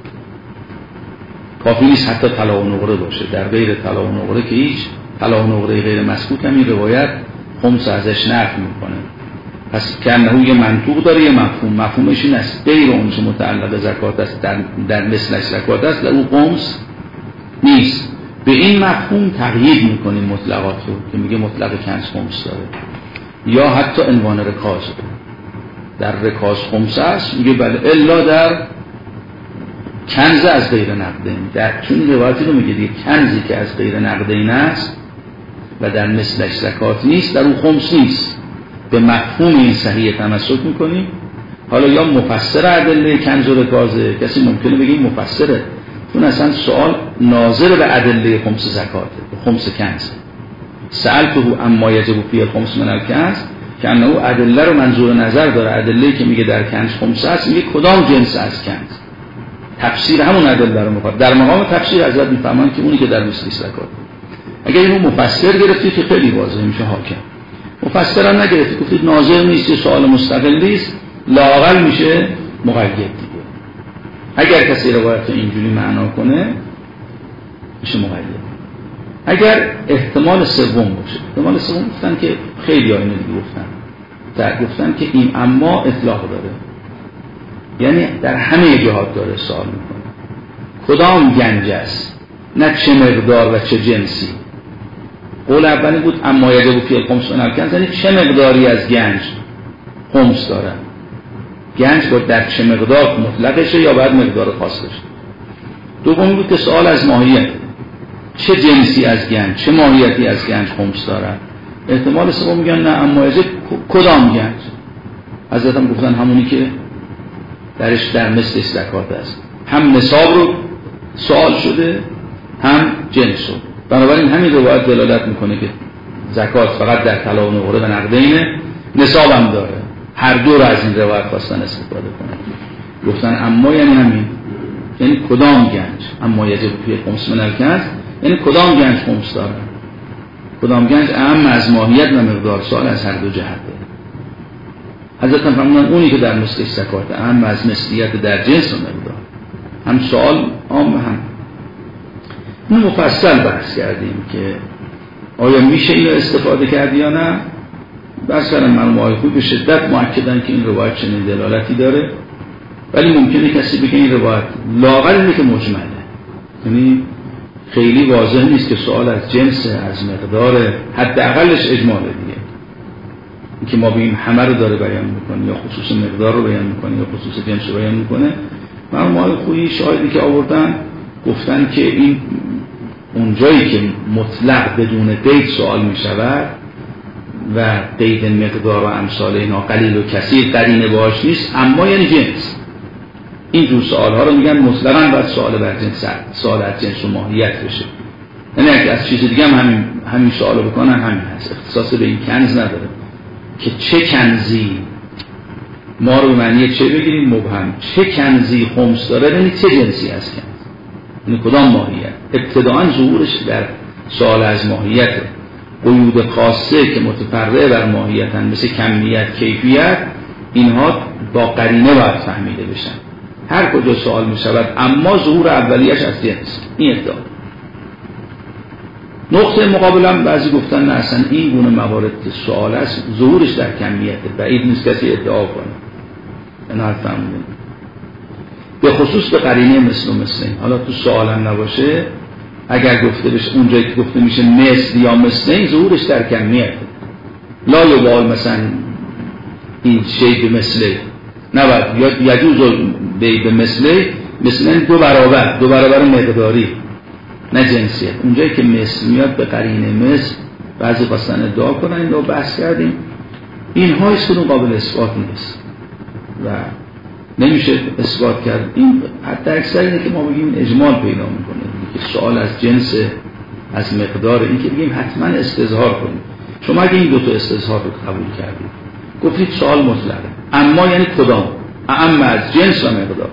کافی نیست حتی طلا و نقره باشه. در غیر طلا و نقره که هیچ، طلا و نقره غیر مسکوک هم این روایت خمس ازش نفی میکنه. پس که انه یه منطوق داره یه مفهوم. مفهومش این است غیر اون چه متعلق زکات است در, در مثلش زکات است او خمس نیست. به این مفهوم تقیید میکنیم مطلقات رو که میگه مطلق کنز خمس داره، یا حتی عنوان رکاز در رکاز خمس است میگه بله الا در کنز از غیر نقدین. در چون روایتی رو میگه دیگه کنزی که از غیر نقدین است و در مثلش زکات نیست در او خمس نیست. به مفهوم این صحیح تمسک میکنیم. حالا یا مفسر ادله کنز و رکازه، کسی ممکنه بگه این مفسره چون اصلا سوال ناظر به ادله خمس زکاته، به خمس کنز. سألته اما یجب فی الخمس من الکنز که انه ادله رو منظور نظر داره. ادله که میگه در کنز خمس است میگه کدام جنس از کنز، تفسیر همون ادله رو میخواد. در مقام تفسیر حضرت میفهمن که اونی که در مثل زکات. اگر اینو مفسر گرفتی که خیلی واضح میشه حاکم. مفسر هم نگرفتی گفتید ناظر نیست، یه سوال مستقلی است، لااقل میشه مقید دیگه. اگر کسی روایت اینجوری معنا کنه میشه مقید. اگر احتمال سوم باشه، احتمال سوم گفتن که خیلی ها اینو دیگه گفتن در گفتن که این اما اطلاق داره، یعنی در همه جهات داره سوال میکنه کدام گنج است، نه چه مقدار و چه جنسی. قول اولی بود اما یجب فی الخمس من الکنز، یعنی چه مقداری از گنج خمس داره. گنج باید در چه مقدار مطلقشه یا باید مقدار خاص بشه. دومی بود که سوال از ماهیت، چه جنسی از گنج، چه ماهیتی از گنج خمس دارد. احتمال سوم میگن نه امایزه کدام گنج. حضرت هم گفتن همونی که درش در مثل زکات است، هم نصاب رو سوال شده هم جنس رو. بنابراین همین روایت دلالت میکنه که زکات فقط در طلا و نقره و نقدینه، نصاب هم داره. هر دو رو از این روایت خواستن استفاده کنن. گفتن اما یعنی همین، یعنی کدام گنج، اما یجب فی خمس من الکنز، یعنی کدام گنج خمس داره. کدام گنج اهم از ماهیت و مقدار، سوال از هر دو جهت داره. حضرت هم فرمودن اونی که در مثل زکات اهم از مثلیت در جنس و مقدار، هم سوال عام هم. این مفصل بحث کردیم که آیا میشه اینو استفاده کرد یا نه. بحث کردن مرحوم آقای خویی به شدت مؤکدن که این روایت چنین دلالتی داره، ولی ممکنه کسی بگه این روایت لااقل اینه که مجمله، یعنی خیلی واضح نیست که سوال از جنس، از مقدار، حداقلش اجماله دیگه. اینکه ما بگیم همه رو داره بیان میکنه یا خصوص مقدار رو بیان میکنه یا خصوص جنس رو بیان میکنه. مرحوم آقای خویی شاهدی که آوردن گفتن که این اونجایی که مطلق بدون قید سوال میشود و قید مقدار و امثال اینا قلیل و کثیر قرینه باش نیست، اما یعنی جنس. این جور سوال ها رو میگن مطلقاً باید سوال بر جنس، سوال از جنس و ماهیت بشه. یعنی اگه از چیز دیگه هم همین همین سوالو بکنن همین هست، اختصاص به این کنز نداره که چه کنزی، ما رو به معنی چه بگیریم مبهم، چه کنزی خمس داره، یعنی چه جنسی از کنز، یعنی کدام ماهیت. ابتداءً ظهورش در سوال از ماهیت، قیود خاصه که متفرع بر ماهیتن مثل کمیت، کیفیت، اینها با قرینه باید فهمیده بشن. هر کجا سوال می شود اما ظهور اولیش از جنس، این ادعا. نقطه مقابلم بعضی گفتن نه اصلا این گونه موارد سوال است ظهورش در کمیته، بعید نیست کسی ادعا کنه. اینا حرف فهمیدن به خصوص به قرینه مثل و مثل این. حالا تو سوال هم نباشه، اگر گفته بشه اونجایی که گفته میشه مثل یا مثل این، ظهورش در کمیته. لا یبال مثلا این شی به مثله، نباید یا یجوز به مثله، مثلا دو برابر، دو برابر مقداری نه جنسیت. اونجایی که مثل میاد به قرینه مثل، بعضی خواستن ادعا کنن، این رو بحث کردیم. اینها هیچ کدوم قابل اثبات نیست و نمیشه اثبات کرد. این حتی اکثر اینه که ما بگیم اجمال پیدا میکنه که سوال از جنس، از مقدار، این که بگیم حتما استظهار کنیم. شما اگه این دو تا استظهار رو قبول کردید، گفتید سوال مطلقه، اما یعنی کدام، اما از جنس و مقدار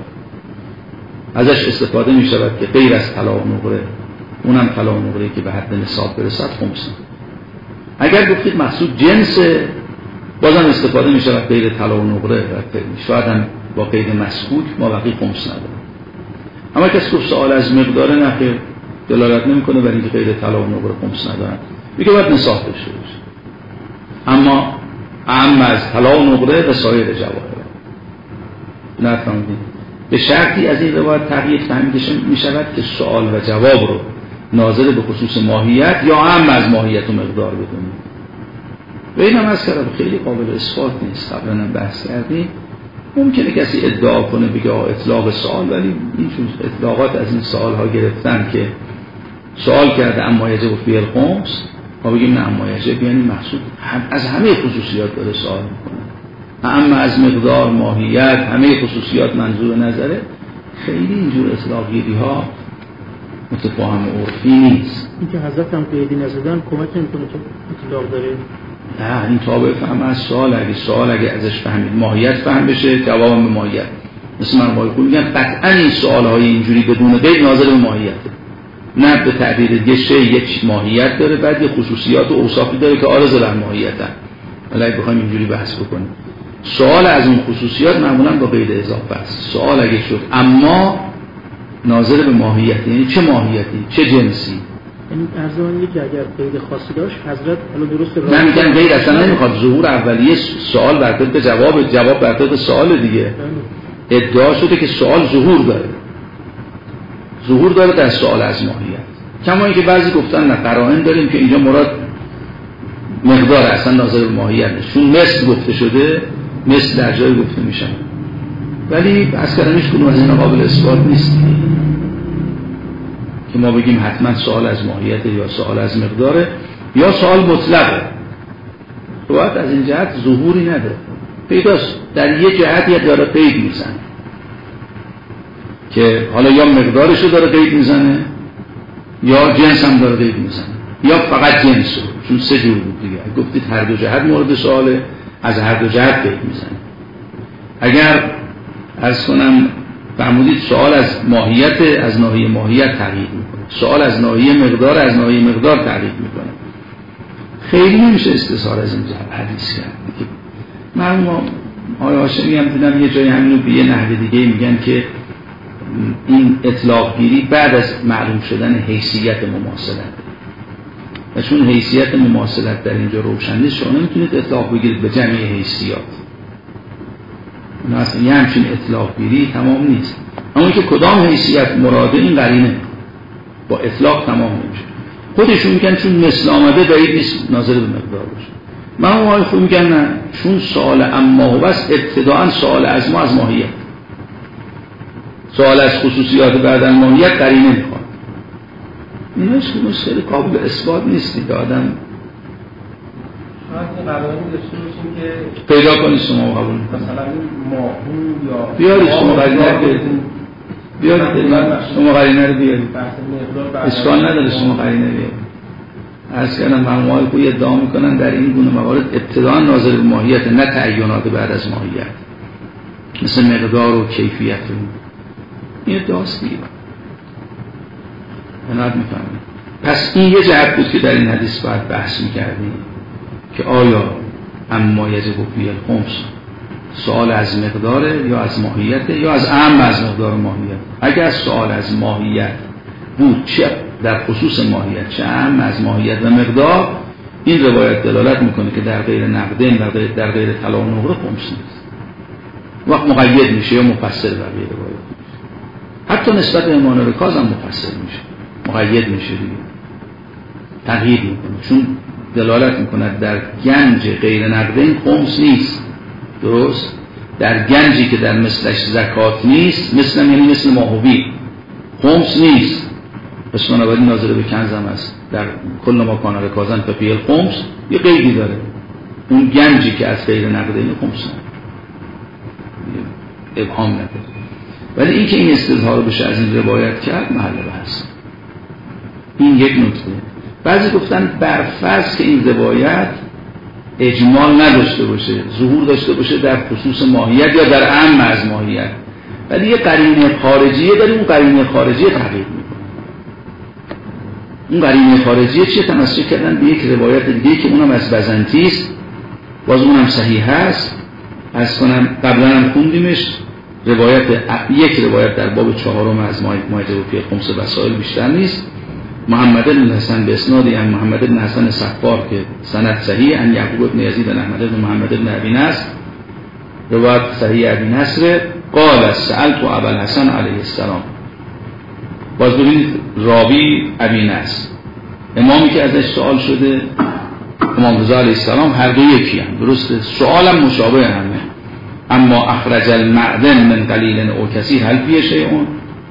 ازش استفاده می شود که غیر از طلا و نقره، اونم طلا و نقره که به حد نصاب برسد خمس. اگر گفتید مقصود جنس، بازم استفاده می شود غیر طلا و نقره، شاید هم با قید مسکوت ما بقی خمس نداریم. اما کسی گفت سوال از مقدار، نه دلالت نمی کنه برای اینکه غیر طلا و نقره خمس ندارن، میگه باید نصاب داشته باشه. اما اما از طلا و نقره و سایر جواهر نفهمیدیم. به شرطی از این روایت تغییر فهمیده می شود که سوال و جواب رو ناظر به خصوص ماهیت یا هم از ماهیت و مقدار بدونیم. و این هم از کردم خیلی قابل اثبات نیست. قبلا هم بحث کردیم. ممکنه کسی ادعا کنه بگه اطلاق سوال، ولی این اطلاقات از این سوال ها گرفتن که سوال کرده اما یجب فی الخمس، ما بگیم نه اما یجب یعنی مقصود هم از همه خصوصیات داره سوال میکنه، اما از مقدار، ماهیت، همه خصوصیات منظور نظره. خیلی اینجور اطلاقیدی ها متفاهم عرفی نیست. این که حضرت هم قیدی نزدن کمک نمیکنه که اطلاق داره. نه این تابع فهم از سوال. اگه سوال اگه ازش فهمید ماهیت فهم بشه، جواب به ماهیت. مثل من باید کنم میگن قطعا این سوال های اینجوری بدون قید ناظر به ماهیته، نه به تعبیر یه شی یک ماهیت داره بعد یه خصوصیات و اوصافی داره که عارض بر ماهیتن. ولی اگه بخوایم اینجوری بحث بکنیم، سوال از اون خصوصیات معمولا با قید اضافه است. سوال اگه شد اما ناظر به ماهیت، یعنی چه ماهیتی، چه جنسی. یعنی ارزمانی که اگر قید خاصی داشت حضرت حالا درست راه نه میگن قید اصلا نمیخواد، ظهور اولیه سوال بر طبق جواب، جواب بر طبق سوال دیگه. ادعا شده که سوال ظهور داره، ظهور داره در سوال از ماهیت. کما اینکه بعضی گفتن نه قرائن داریم که اینجا مراد مقدار اصلا ناظر به ماهیت نیست، چون مثل گفته شده، مثل در جای گفته میشن. ولی از کردن هیچ کدوم از اینا قابل اثبات نیست. که ما بگیم حتما سوال از ماهیت یا سوال از مقداره یا سوال مطلقه. روایت از این جهت ظهوری نداره، پیداست در یک جهت یا داره قید میزنه که حالا یا مقدارشو داره قید میزنه یا جنس هم داره قید میزنه یا فقط جنسو، چون سه جور بود دیگه. گفتید هر دو جهت مورد سواله، از هر دو جهت قید میزنه. اگر عرض کنم فرمودید سوال از ماهیت، از ناحیه ماهیت تغییر میکنه، سوال از ناحیه مقدار از ناحیه مقدار تغییر میکنه. خیلی نمیشه استثار از این حدیث کرد. من آقای هاشمی هم دیدم یه جای همینو به یه نحوه دیگه میگن که این اطلاق گیری بعد از معلوم شدن حیثیت مماثلت، و چون حیثیت مماثلت در اینجا روشن نیست شما نمیتونید اطلاق بگیرید به جمعی حیثیات. مثلا یه همچین اطلاق گیری تمام نیست. اما که کدام حیثیت مراده این قرینه با اطلاق تمام نمیشه. خودشون میگن چون مثل آمده بعید نیست ناظر به مقدار باشه. من اون خود میگن نه، چون سوال اما هو بس ابتداعا سوال از ما از ماهیت، سوال از خصوصیات بعد از ماهیت قرینه میخواد. ایناش که مشکل قابل اثبات نیستی که آدم شاید قراری داشته باشیم که پیدا کنید شما قبول مثلا ماهون یا بیارید شما قرینه بیارید بیارید شما قرینه رو بیارید، اشکال نداره شما قرینه بیارید. عرض کردم مقامات کوی ادعا میکنن در این گونه موارد ابتداء ناظر به ماهیت، نه تعینات بعد از ماهیت، مثل مقدار و کیفیت. این ادعاست دیگه. عنایت میفهمید. پس این یه جهت بود که در این حدیث باید بحث میکردیم که آیا اما یجب فی الخمس سوال از مقداره یا از ماهیت یا از اهم از مقدار ماهیت. اگر سوال از ماهیت بود، چه در خصوص ماهیت چه اهم از ماهیت و مقدار، این روایت دلالت میکنه که در غیر نقدین و در غیر طلا و نقره خمس نیست. وقت مقید میشه یا مفصل بر غیر روایت میشه. حتی نسبت به ایمان رکاز هم مفصل میشه، مقید میشه دیگه، تغییر میکنه، چون دلالت میکنه در گنج غیر نقدین خمس نیست. درست؟ در گنجی که در مثلش زکات نیست، مثل یعنی مثل ماهوی خمس نیست. پس بنابراین ناظر به کنز هم هست. در کل ما کان رکازن فی الخمس یه قیدی داره، اون گنجی که از غیر نقدین خمس نه، ابهام نداره. ولی این که این استظهار رو بشه از این روایت کرد محل بحث. این یک نکته. بعضی گفتن برفرض که این روایت اجمال نداشته باشه، ظهور داشته باشه در خصوص ماهیت یا در اهم از ماهیت، ولی یه قرینه خارجیه داره، اون قرینه خارجیه تغییر میکنه. اون قرینه خارجیه چیه؟ تمسک کردن به یک روایت دیگه که اونم از بزنطی است، باز اونم صحیح هست. از کنم قبلا هم خوندیمش، روایت یک روایت در باب چهارم از مایده و فی خمس وسائل بیشتر نیست. محمد بن حسن به اسنادی ان محمد بن حسن صفار که سند صحیح، ان یعقوب بن یزید بن احمد بن محمد بن ابی نصر، روایت صحیح ابی نصر، قال سألت ابا الحسن علیه السلام. باز ببینید راوی ابی نصر، امامی که ازش سوال شده امام رضا علیه السلام، هر دو یکی هم درسته، سوالم مشابه همه. اما اخرج المعدن من قلیل او کثیر هل فیه شیء،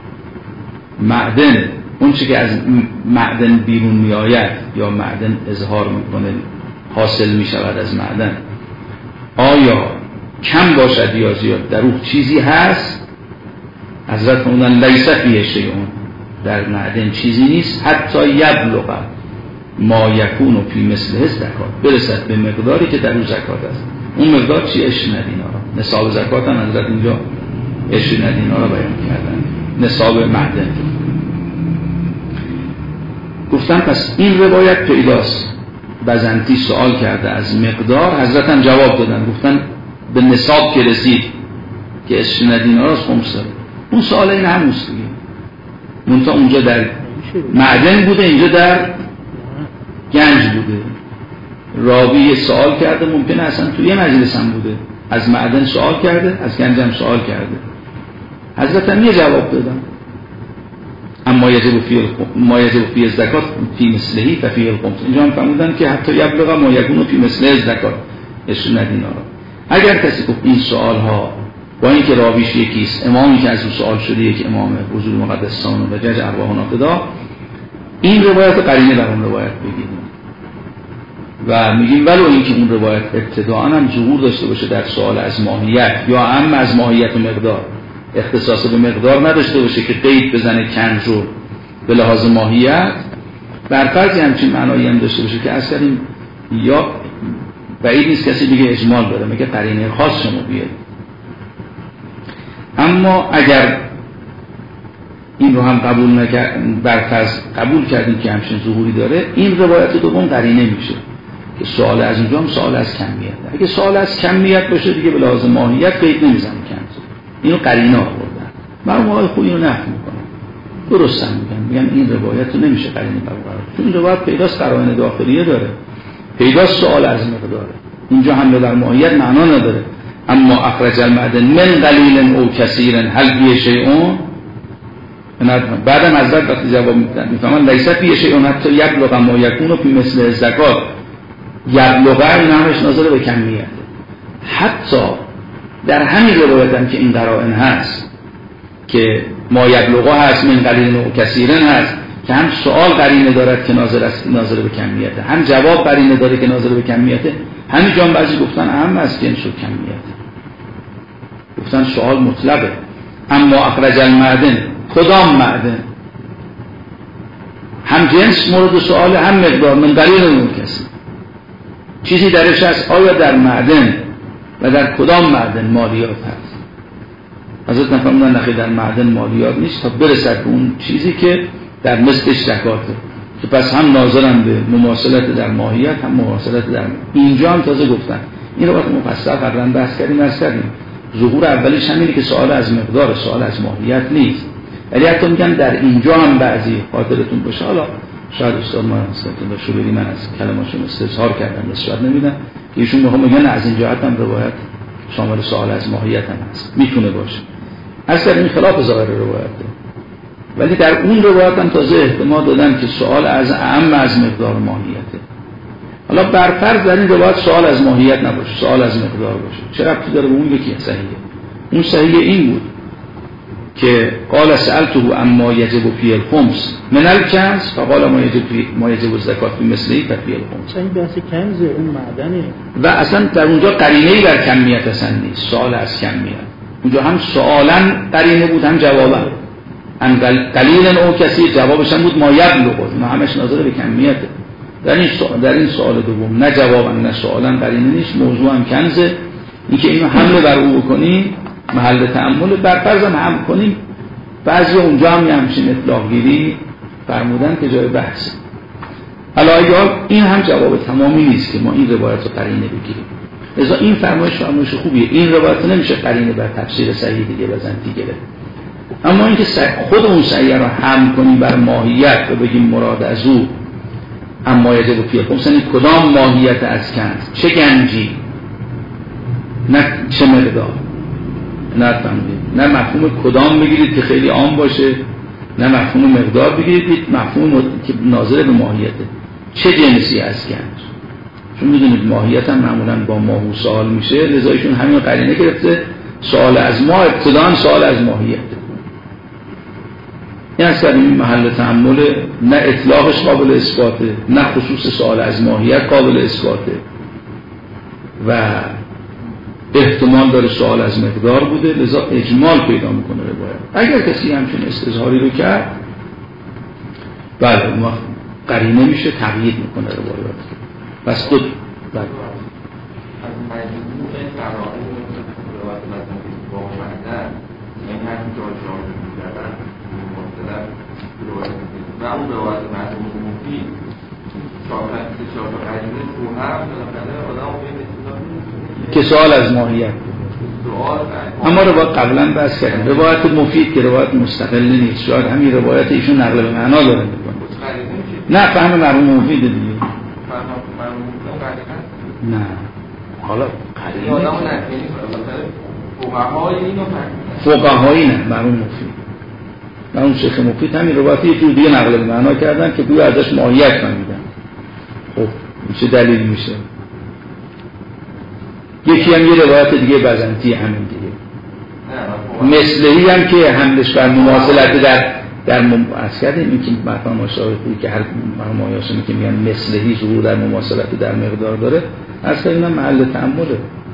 معدن اون چی که از معدن بیرون می آید یا معدن اظهار میکنه حاصل می شود از معدن، آیا کم باشد یا زیاد در اون چیزی هست؟ حضرت فرمودن لیس فیه شیء، در معدن چیزی نیست حتی یبلغ ما یکون فی مثله زکات، برسد به مقداری که در اون زکات است. اون مقدار چی؟ عشرین دینار. نصاب زکات هم حضرت اینجا عشرین دینار بیان کردن، نصاب معدن. گفتن پس این روایت پیداست. بزنطی سوال کرده از مقدار، حضرت هم جواب دادن، گفتن به نصاب که رسید که عشرین دینار از خمس داره. اون سوال این هم است دیگه، منتها اونجا در معدن بوده، اینجا در گنج بوده. راوی سوال کرده، ممکنه اصلا توی یه مجلس هم بوده، از معدن سوال کرده، از گنج هم سوال کرده. حضرت هم یه جواب دادن، اما یجب فی ما یجب فی زکات فی مثلهی و فی الخمس. اینجا هم فرمودن که حتی یبلغ ما یکون فی مثله زکات عشرین دینار. اگر کسی گفت این سوال ها با اینکه راویش یکیست، امامی که از او سوال شده یک امام حضور مقدسان و جج ارواح نافدا، این روایت قرینه بر اون روایت بگیریم و میگیم ولو اینکه اون روایت ابتداءً هم ظهور داشته باشه در سوال از ماهیت یا هم از ماهیت و مقدار، اختصاص به مقدار نداشته باشه که قید بزنه کنج رو به لحاظ ماهیت، بر فرض همچین معنایی هم داشته باشه که اصلا این یا بعید نیست کسی دیگه اجمال داره میگه قرینه خاص شما بیاد. اما اگر این رو هم قبول نکرد، بر فرض قبول کردیم که همچین ظهوری داره، این روایت دوم قرینه میشه که سوال از اونجا هم سوال از کمیت. اگه سوال از کمیت باشه دیگه به لحاظ ماهیت قید نمیزنه کنز، اینو قرینه آوردن. مرحوم آقای خویی رو نفی میکنن، درست هم میگن، میگن این روایت رو نمیشه قرینه قرار داد، چون این روایت پیداست قرائن داخلیه داره، پیداست سوال از مقداره، اینجا حمله در ماهیت معنا نداره. اما اخرج المعدن من قلیل او کثیر هل بیه شیئون، بعدم حضرت وقتی جواب میدن میفهمن لیس بیه شیئون حتی یبلغ ما یکون فی مثل زکات، یبلغ این همش ناظر به کمیت. حتی در همین روایت هم که این قرائن هست که ما یبلغ هست، من قلیل او کثیر هست که هم سوال قرینه دارد که ناظر است ناظر به کمیته، هم جواب قرینه داره که ناظر به کمیته. همین جان بعضی گفتن اهم از جنس و کمیت، گفتن سوال مطلبه. اما اخرج المعدن، کدام معدن؟ هم جنس مورد سوال، هم مقدار، من قلیل اون کسی چیزی درش هست. آیا در معدن و در کدام معدن مالیات هست؟ حضرت نفهمدن نخی در معدن مالیات نیست تا برسد به اون چیزی که در مثلش زکاته، که پس هم ناظرن به مماثلت در ماهیت هم مماثلت در اینجا هم تازه گفتن. این رو وقت مفصل قبلا بحث کردیم از کردیم ظهور اولیش همینه که سوال از مقدار، سوال از ماهیت نیست. ولی حتی میگن در اینجا هم بعضی خاطرتون باشه، حالا شاید استاد ما هستن باشه بگی من از کلماشون استظهار کردم بس شاید نمیدن که ایشون میخوام میگن از این جهت هم روایت شامل سوال از ماهیت هم هست، میتونه باشه. اصلا این خلاف ظاهر روایت ده. ولی در اون روایت هم تازه احتمال دادن که سوال از اعم از مقدار ماهیته. حالا برفرض در این روایت سوال از ماهیت نباشه، سوال از مقدار باشه، چه ربطی داره به اون یکی صحیحه؟ اون صحیح این بود که قال سألته اما یجب فی الخمس من الکنز فقال ما یجب فی ما یجب الزکات فی مثلی فی الخمس. این بحث کنز اون معدنه و اصلا در اونجا قرینه‌ای بر کمیت اصلا نیست، سوال از کمیت. اونجا هم سوالا قرینه بود هم جوابا. ان قلیل او کسی جوابش هم بود ما یبلغ، ما همش ناظر به کمیته. در این سوال در این سوال دوم نه جوابا نه سوالا قرینه نیست، موضوع هم کنزه. اینکه اینو حمله بر او بکنی محل تأمل، بر فرض هم هم کنیم. بعضی اونجا هم همچین اطلاق گیری فرمودن که جای بحث. علایه این هم جواب تمامی نیست که ما این روایت رو قرینه بگیریم. لذا این فرمایش فرمایش خوبیه، این روایت نمیشه قرینه بر تفسیر صحیح دیگه بزن دیگه. اما اینکه خود اون صحیح رو هم کنیم بر ماهیت و بگیم مراد از او اما یجب فی الخمس، یعنی کدام ماهیت از کنز، چه گنجی، نه چه مقدار، نه فهمید، نه مفهوم کدام بگیرید که خیلی عام باشه، نه مفهوم مقدار بگیرید مفهوم که ناظر به ماهیته، چه جنسی از گنج. چون میدونید ماهیت هم معمولا با ماهو سوال میشه، لذا ایشون همین قرینه گرفته سوال از ماه ابتداً سوال از ماهیت. این اصلا این محل تأمل، نه اطلاقش قابل اثباته نه خصوص سوال از ماهیت قابل اثباته و احتمال داره سوال از مقدار بوده، لذا اجمال پیدا میکنه روایت. اگر کسی همچین استظهاری رو کرد بله اون وقت قرینه میشه تقیید میکنه روایت. پس خود بله از مجموع قرائن روایت مذهبی با اومدن این هم جای شامل می‌کردن مطلب روایت و اون روایت مذهبی مفید شامل چهار تا قرینه تو هم بالاخره آدم می‌بینه که سوال از ماهیت اما روایت قبلا بحث کردیم روایت مفید که روایت مستقل نیست، شاید همین روایت ایشون نقل به معنا داره میکنه. نه فهم مرحوم مفید دیگه نه حالا قرینه فقهایی نه مرحوم مفید مرحوم شیخ مفید همین روایت یه جور دیگه نقل به معنا کردن که توی ازش ماهیت فهمیدن. خب چه دلیل میشه؟ یکی هم یه روایت دیگه بزنتی همین دیگه مثلهی هم که حملش بر مماثلت در در مماثلت کردیم این که مثلا مشابه که هر مایاشمی که میگن مثلهی ظهور در مماثلت در مقدار داره اصلا اینا محل تأمله.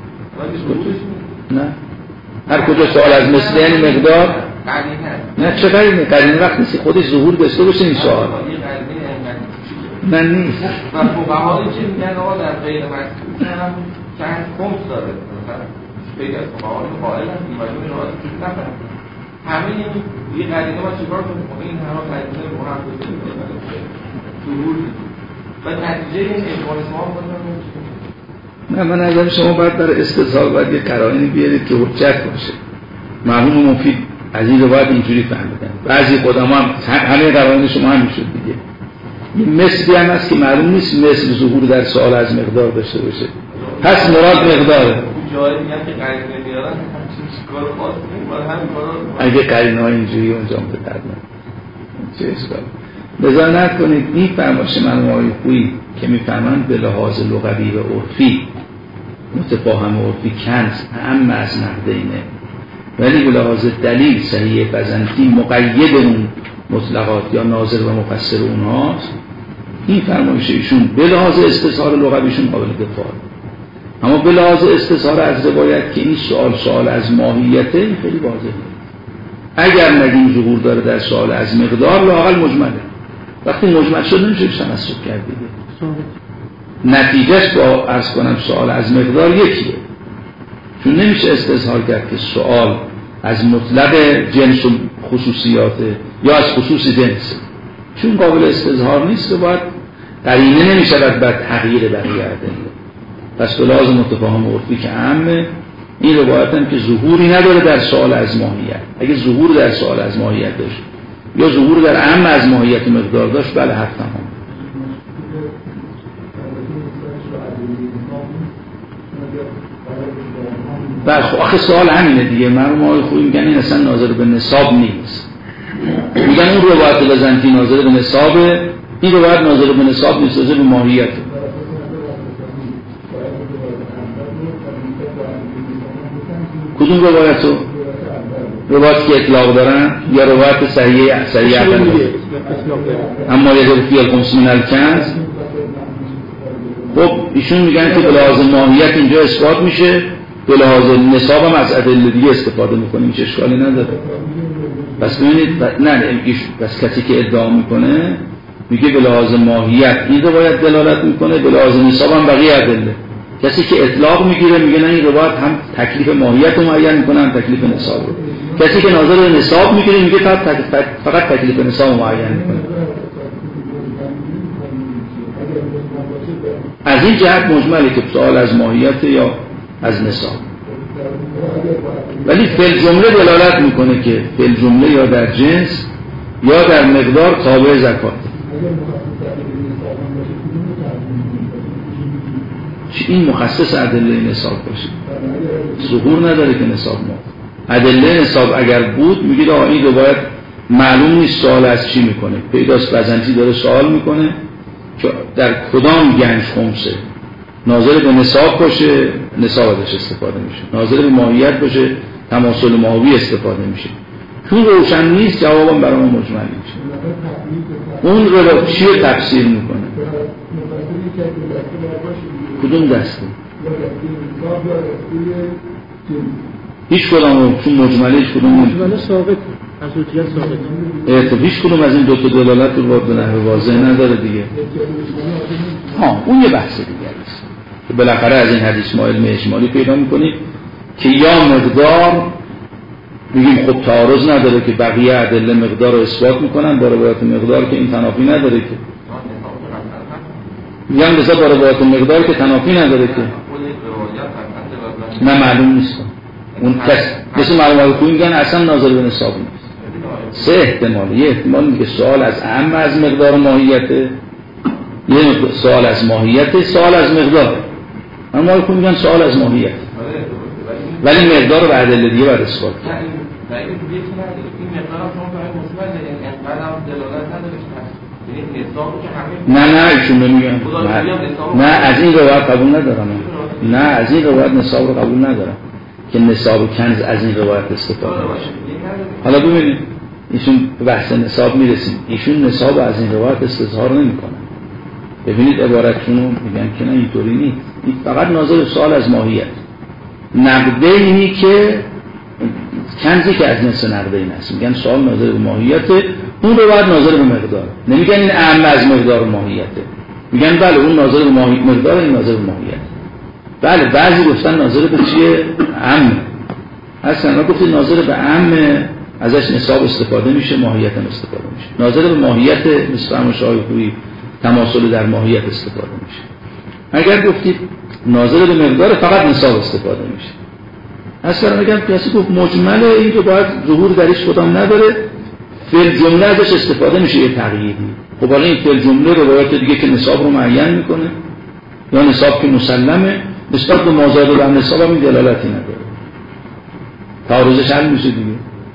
نه هر کجا سوال از مثل یعنی مقدار نه چه قرینه قرینه وقتی نیستی خودش ظهور داشته باشه این سوال نه نیست و فقهایی که میگن آقا در غیر مکتوب هم چند کمس داره خیلی از فقهایی که قائل هست این مجموعی رو باید چون نفرم همه این یه قرینه باید چکار کنیم این همه قرینه رو هم ظهور و نتیجه این اجوان اسمام کنیم نه من اگر شما باید برای استدلال باید یه قرائنی بیارید که حجت باشه مرحوم مفید از این رو باید اینجوری فهمیدن بعضی قدما هم همه قرائن شما هم میشد دیگه این مثلی هم هست که معلوم نیست مثل ظهور در سوال از مقدار داشته باشه پس مراد مقداره جایی میگن که قرینه میارن چیکار خاص نمی‌کنه همین کارا اگه قرینه‌ها اینجوری اونجا متقدم چه اشکال لذا نکنید این فرمایش مرحوم خویی که میفهمند به لحاظ لغوی و عرفی متفاهم عرفی کنز اهم از نقدینه ولی به لحاظ دلیل صحیح بزنطی مقید اون مطلقات یا ناظر و مفسر اونهاست این فرمایش ایشون به لحاظ استظهار لغویشون قابل دفاع اما به لحاظ استظهار از روایت که این سوال سوال از ماهیته این خیلی واضحه اگر نگیم ظهور داره در سوال از مقدار لااقل مجمله وقتی مجمل شد نمیشه تناسب کرد دیگه نتیجهش با عرض کنم سوال از مقدار یکیه چون نمیشه استظهار کرد که سوال از مطلق جنس و خصوصیاته یا از خصوص جنس چون قابل استظهار نیست و باید قرینه نمیشه بعد تغییر بقیه ادله پس به لحاظ متفاهم عرفی که عامه این روایت هم که ظهوری نداره در سوال از ماهیت اگه ظهور در سوال از ماهیت داشت یا ظهور در عام از ماهیت مقدار داشت بله حق تمام بله آخه سوال همینه دیگه مرحوم آقای خویی میگن این اصلا ناظر به نصاب نیست میگن اون روایت بزنطی ناظر به نصابه این روایت ناظر به نصاب نیست ناظر به ماهیت کدوم روایت رو؟ روایت که اطلاق دارن یا روایت صحیح صحیح اما یه ظرفی الخمسین الکنز خب ایشون میگن که به لحاظ ماهیت اینجا اثبات میشه به لحاظ نصاب هم از ادله دیگه استفاده میکنیم چه اشکالی نداره پس ببینید نه بس کسی که ادعا میکنه میگه به لحاظ ماهیت این روایت دلالت میکنه به لحاظ نصاب هم بقیه ادله کسی که اطلاق میگیره میگه نه این روایت هم تکلیف ماهیت رو معین میکنه هم تکلیف نصاب رو کسی که ناظر به نصاب میگیره میگه فقط فقط تکلیف نصاب رو معین میکنه از این جهت مجمله که سوال از ماهیت یا از نصاب ولی فی جمله دلالت میکنه که فی جمله یا در جنس یا در مقدار تابع زکات این مخصص ادله نصاب باشه ظهور نداره که نصاب ما ادله نصاب اگر بود میگید آقا این روایت معلوم نیست سوال از چی میکنه پیداست بزنطی داره سوال میکنه که در کدام گنج خمسه ناظر به نصاب باشه نصاب ازش استفاده میشه ناظر به ماهیت باشه تماثل ماهوی استفاده میشه چون روشن نیست جوابم برای ما مجمل میشه اون رو چیه تفسیر میکنه کدوم دسته هیچ کدوم چون مجمله هیچ کدوم مجمله ثابت از حجیت ثابت اه هیچ کدوم از این دو تا دلالت رو به نحو واضح نداره دیگه ها اون یه بحث دیگه است که بالاخره از این حدیث ما علم اجمالی پیدا میکنیم که یا مقدار میگیم خب تعارض نداره که بقیه ادله مقدار رو اثبات میکنن با روایت مقدار که این تنافی نداره که میگم بذار با روایت مقدار که تنافی نداره که نه معلوم نیست اون کس مثل معلومات خویی میگن اصلا ناظر به نصاب نیست سه احتمال یه احتمال میگه سوال از اهم از مقدار ماهیته یه سوال از ماهیت سوال از مقدار اما خویی میگن سوال از ماهیت ولی مقدار رو به ادله دیگه باید اثبات کنه نه نه ایشون نمیگن نه از این روایت قبول ندارم نه از این روایت نصاب رو قبول ندارم که نصاب و کنز از این روایت استفاده میشه. حالا ببینید ایشون به بحث نصاب میرسیم، ایشون نصاب از این روایت استظهار نمیکنن. ببینید عبارتشون رو میگن که نه اینطوری نیست، این فقط ناظر به سوال از ماهیت. نقدینی که کنزی که از نصف نقدین هست، میگن سوال ناظر به ماهیت، اون روایت ناظر به مقدار. نمیگن این اهم از مقدار و ماهیته، میگن بله اون ناظر به مقدار، این ناظر به ماهیت. بله بعضی گفتن ناظر به چیه؟ اهم. اصلا گفتید ناظر به اهم ازش نصاب استفاده میشه، ماهیت هم استفاده میشه. ناظر به ماهیت مثل هم شایخوی تماثل در ماهیت استفاده میشه. اگر گفتید ناظر به مقدار فقط نصاب استفاده میشه. اصلا میگم کسی گفت مجمله، این که باید ظهور درش کدام نداره، فعل جمله ازش استفاده میشه یه تغییری. خب حالا این فعل جمله روایت دیگه که نصاب رو معین میکنه یا نصاب که مسلمه، نسبت به مازاد و نصاب هم این دلالتی نداره، تعارضش حل میشه دیگه.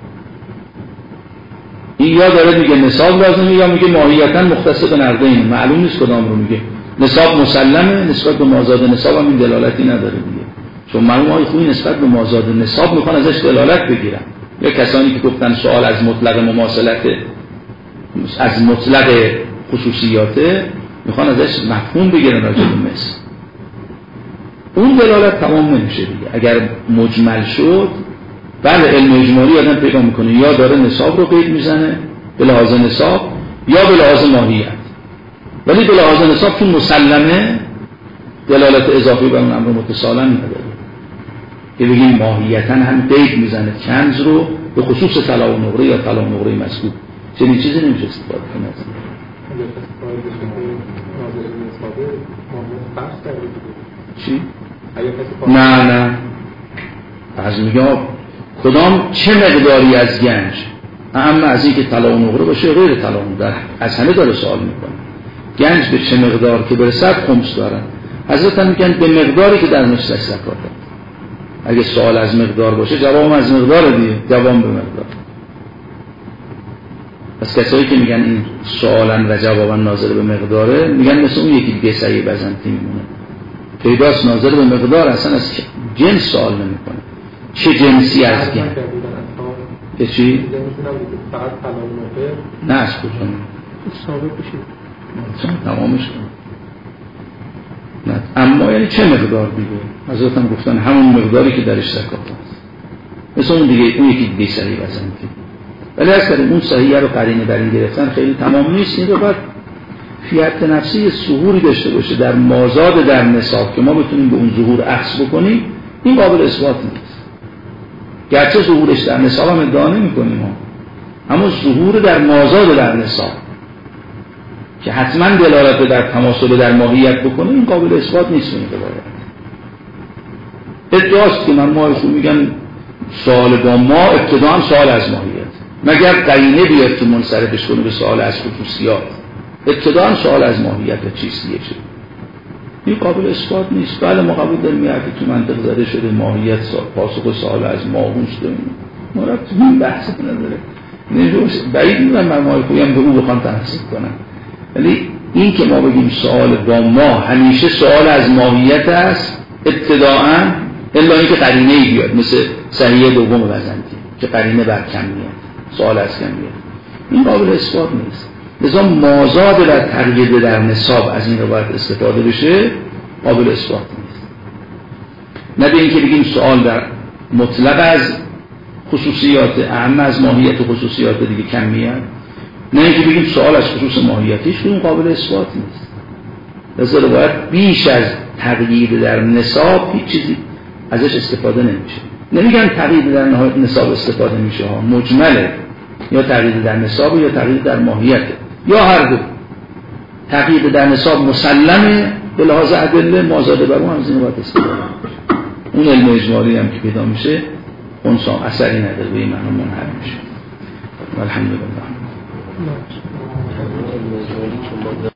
این یا داره میگه نصاب لازمه یا میگه ماهیتاً مختص به نقدین، معلوم نیست کدام رو میگه. نصاب مسلمه، نسبت به مازاد نصاب هم این دلالتی نداره دیگه، چون معلومه های خوبی نسبت به مازاد نصاب میخوان ازش دلالت بگیرن. یا کسانی که گفتن سوال از مطلق مماثلت، از مطلق خصوصیاته، میخوان ازش مفهوم بگیرن راجع به مثل. اون دلالت تمام نمیشه دیگه. اگر مجمل شد، بله علم اجمالی آدم پیدا میکنه یا داره نصاب رو قید میزنه به لحاظ نصاب یا به لحاظ ماهیت، ولی به لحاظ نصاب چون مسلمه دلالت اضافی بر اون امر متصالا نداره که بگیم ماهیتا هم قید میزنه کنز رو به خصوص طلا و نقره یا طلا و نقره مذکور. چنین چیزی نمیشه استفاده کنه. چی؟ نه نه از میگه کدام چه مقداری از گنج، اما از این که طلا و نقره باشه غیر طلا و نقره، از همه داره سوال میکنه گنج به چه مقدار که برسد خمس دارن. حضرت هم میگن به مقداری که در نصفش زکات دارن. اگه سوال از مقدار باشه جواب از مقدار دیگه، جواب به مقدار. پس کسایی که میگن این سوالن و جوابن ناظر به مقداره، میگن مثل اون یکی دیگه سعی بزنتی میمونه، پیداست ناظر به مقدار اصلا از جنس سوال نمیکنه. چه جنسی از گنج؟ که چی؟ نه از کجا ثابت بشید تمامش کن. نه اما یعنی چه مقدار دیگه؟ حضرت هم گفتن همون مقداری که درش زکات هست. مثل اون دیگه اون یکی دیگه صحیح بزنید. ولی از کردیم اون صحیحه رو قرینه بر این گرفتن خیلی تمام نیست. این رو باید فیات نفسی ظهوری داشته باشه در مازاد در نصاب که ما بتونیم به اون ظهور اخذ بکنیم. این قابل اثبات نیست، گرچه ظهورش در نصاب هم ادعا نمی‌کنیم ما، اما ظهور در مازاد در نصاب که حتما دلالت در تماثل در ماهیت بکنه این قابل اثبات نیست. این روایت ادعاست که من ماهیشون میگن سوال با ما ابتدا هم سوال از ماهیت، مگر قرینه بیاد که منصرفش کنه به سوال از خصوصیات. ابتدا هم سوال از ماهیت و چیزیه چه این قابل اثبات نیست. بله ما قبول داریم که تو منطق زده شده ماهیت پاسخ سوال از ماهوش داریم، مراد تو این بحث نداره. بعید میدونم من ماهی هم به او بخوان تنصیب کنم، ولی این که ما بگیم سوال با ما همیشه سوال از ماهیت است ابتداعاً، الا اینکه قرینه ای بیاد مثل صحیح دوم بزنتی که قرینه بر کمیت، سوال از کمیت، این قابل اثبات نیست. لذا مازاد در تقیید در نصاب از این روایت استفاده بشه قابل اثبات نیست. نه به اینکه بگیم سوال در مطلق از خصوصیات اهم از ماهیت و خصوصیات دیگه کمیت، نه اینکه بگیم سوال از خصوص ماهیتیش، اون قابل اثبات نیست. لذا روایت بیش از تقیید در نصاب هیچ چیزی ازش استفاده نمیشه. نمیگن تقیید در نصاب استفاده میشه ها، مجمله، یا تقیید در نصاب یا تقیید در ماهیت یا هر دو. تقیید در نصاب مسلمه به لحاظ ادله، مازاد بر اون هم زین باید استفاده میشه. اون علم اجمالی هم که پیدا میشه اون سام اثری نداره، به این معنی منحل میشه. الحمدلله.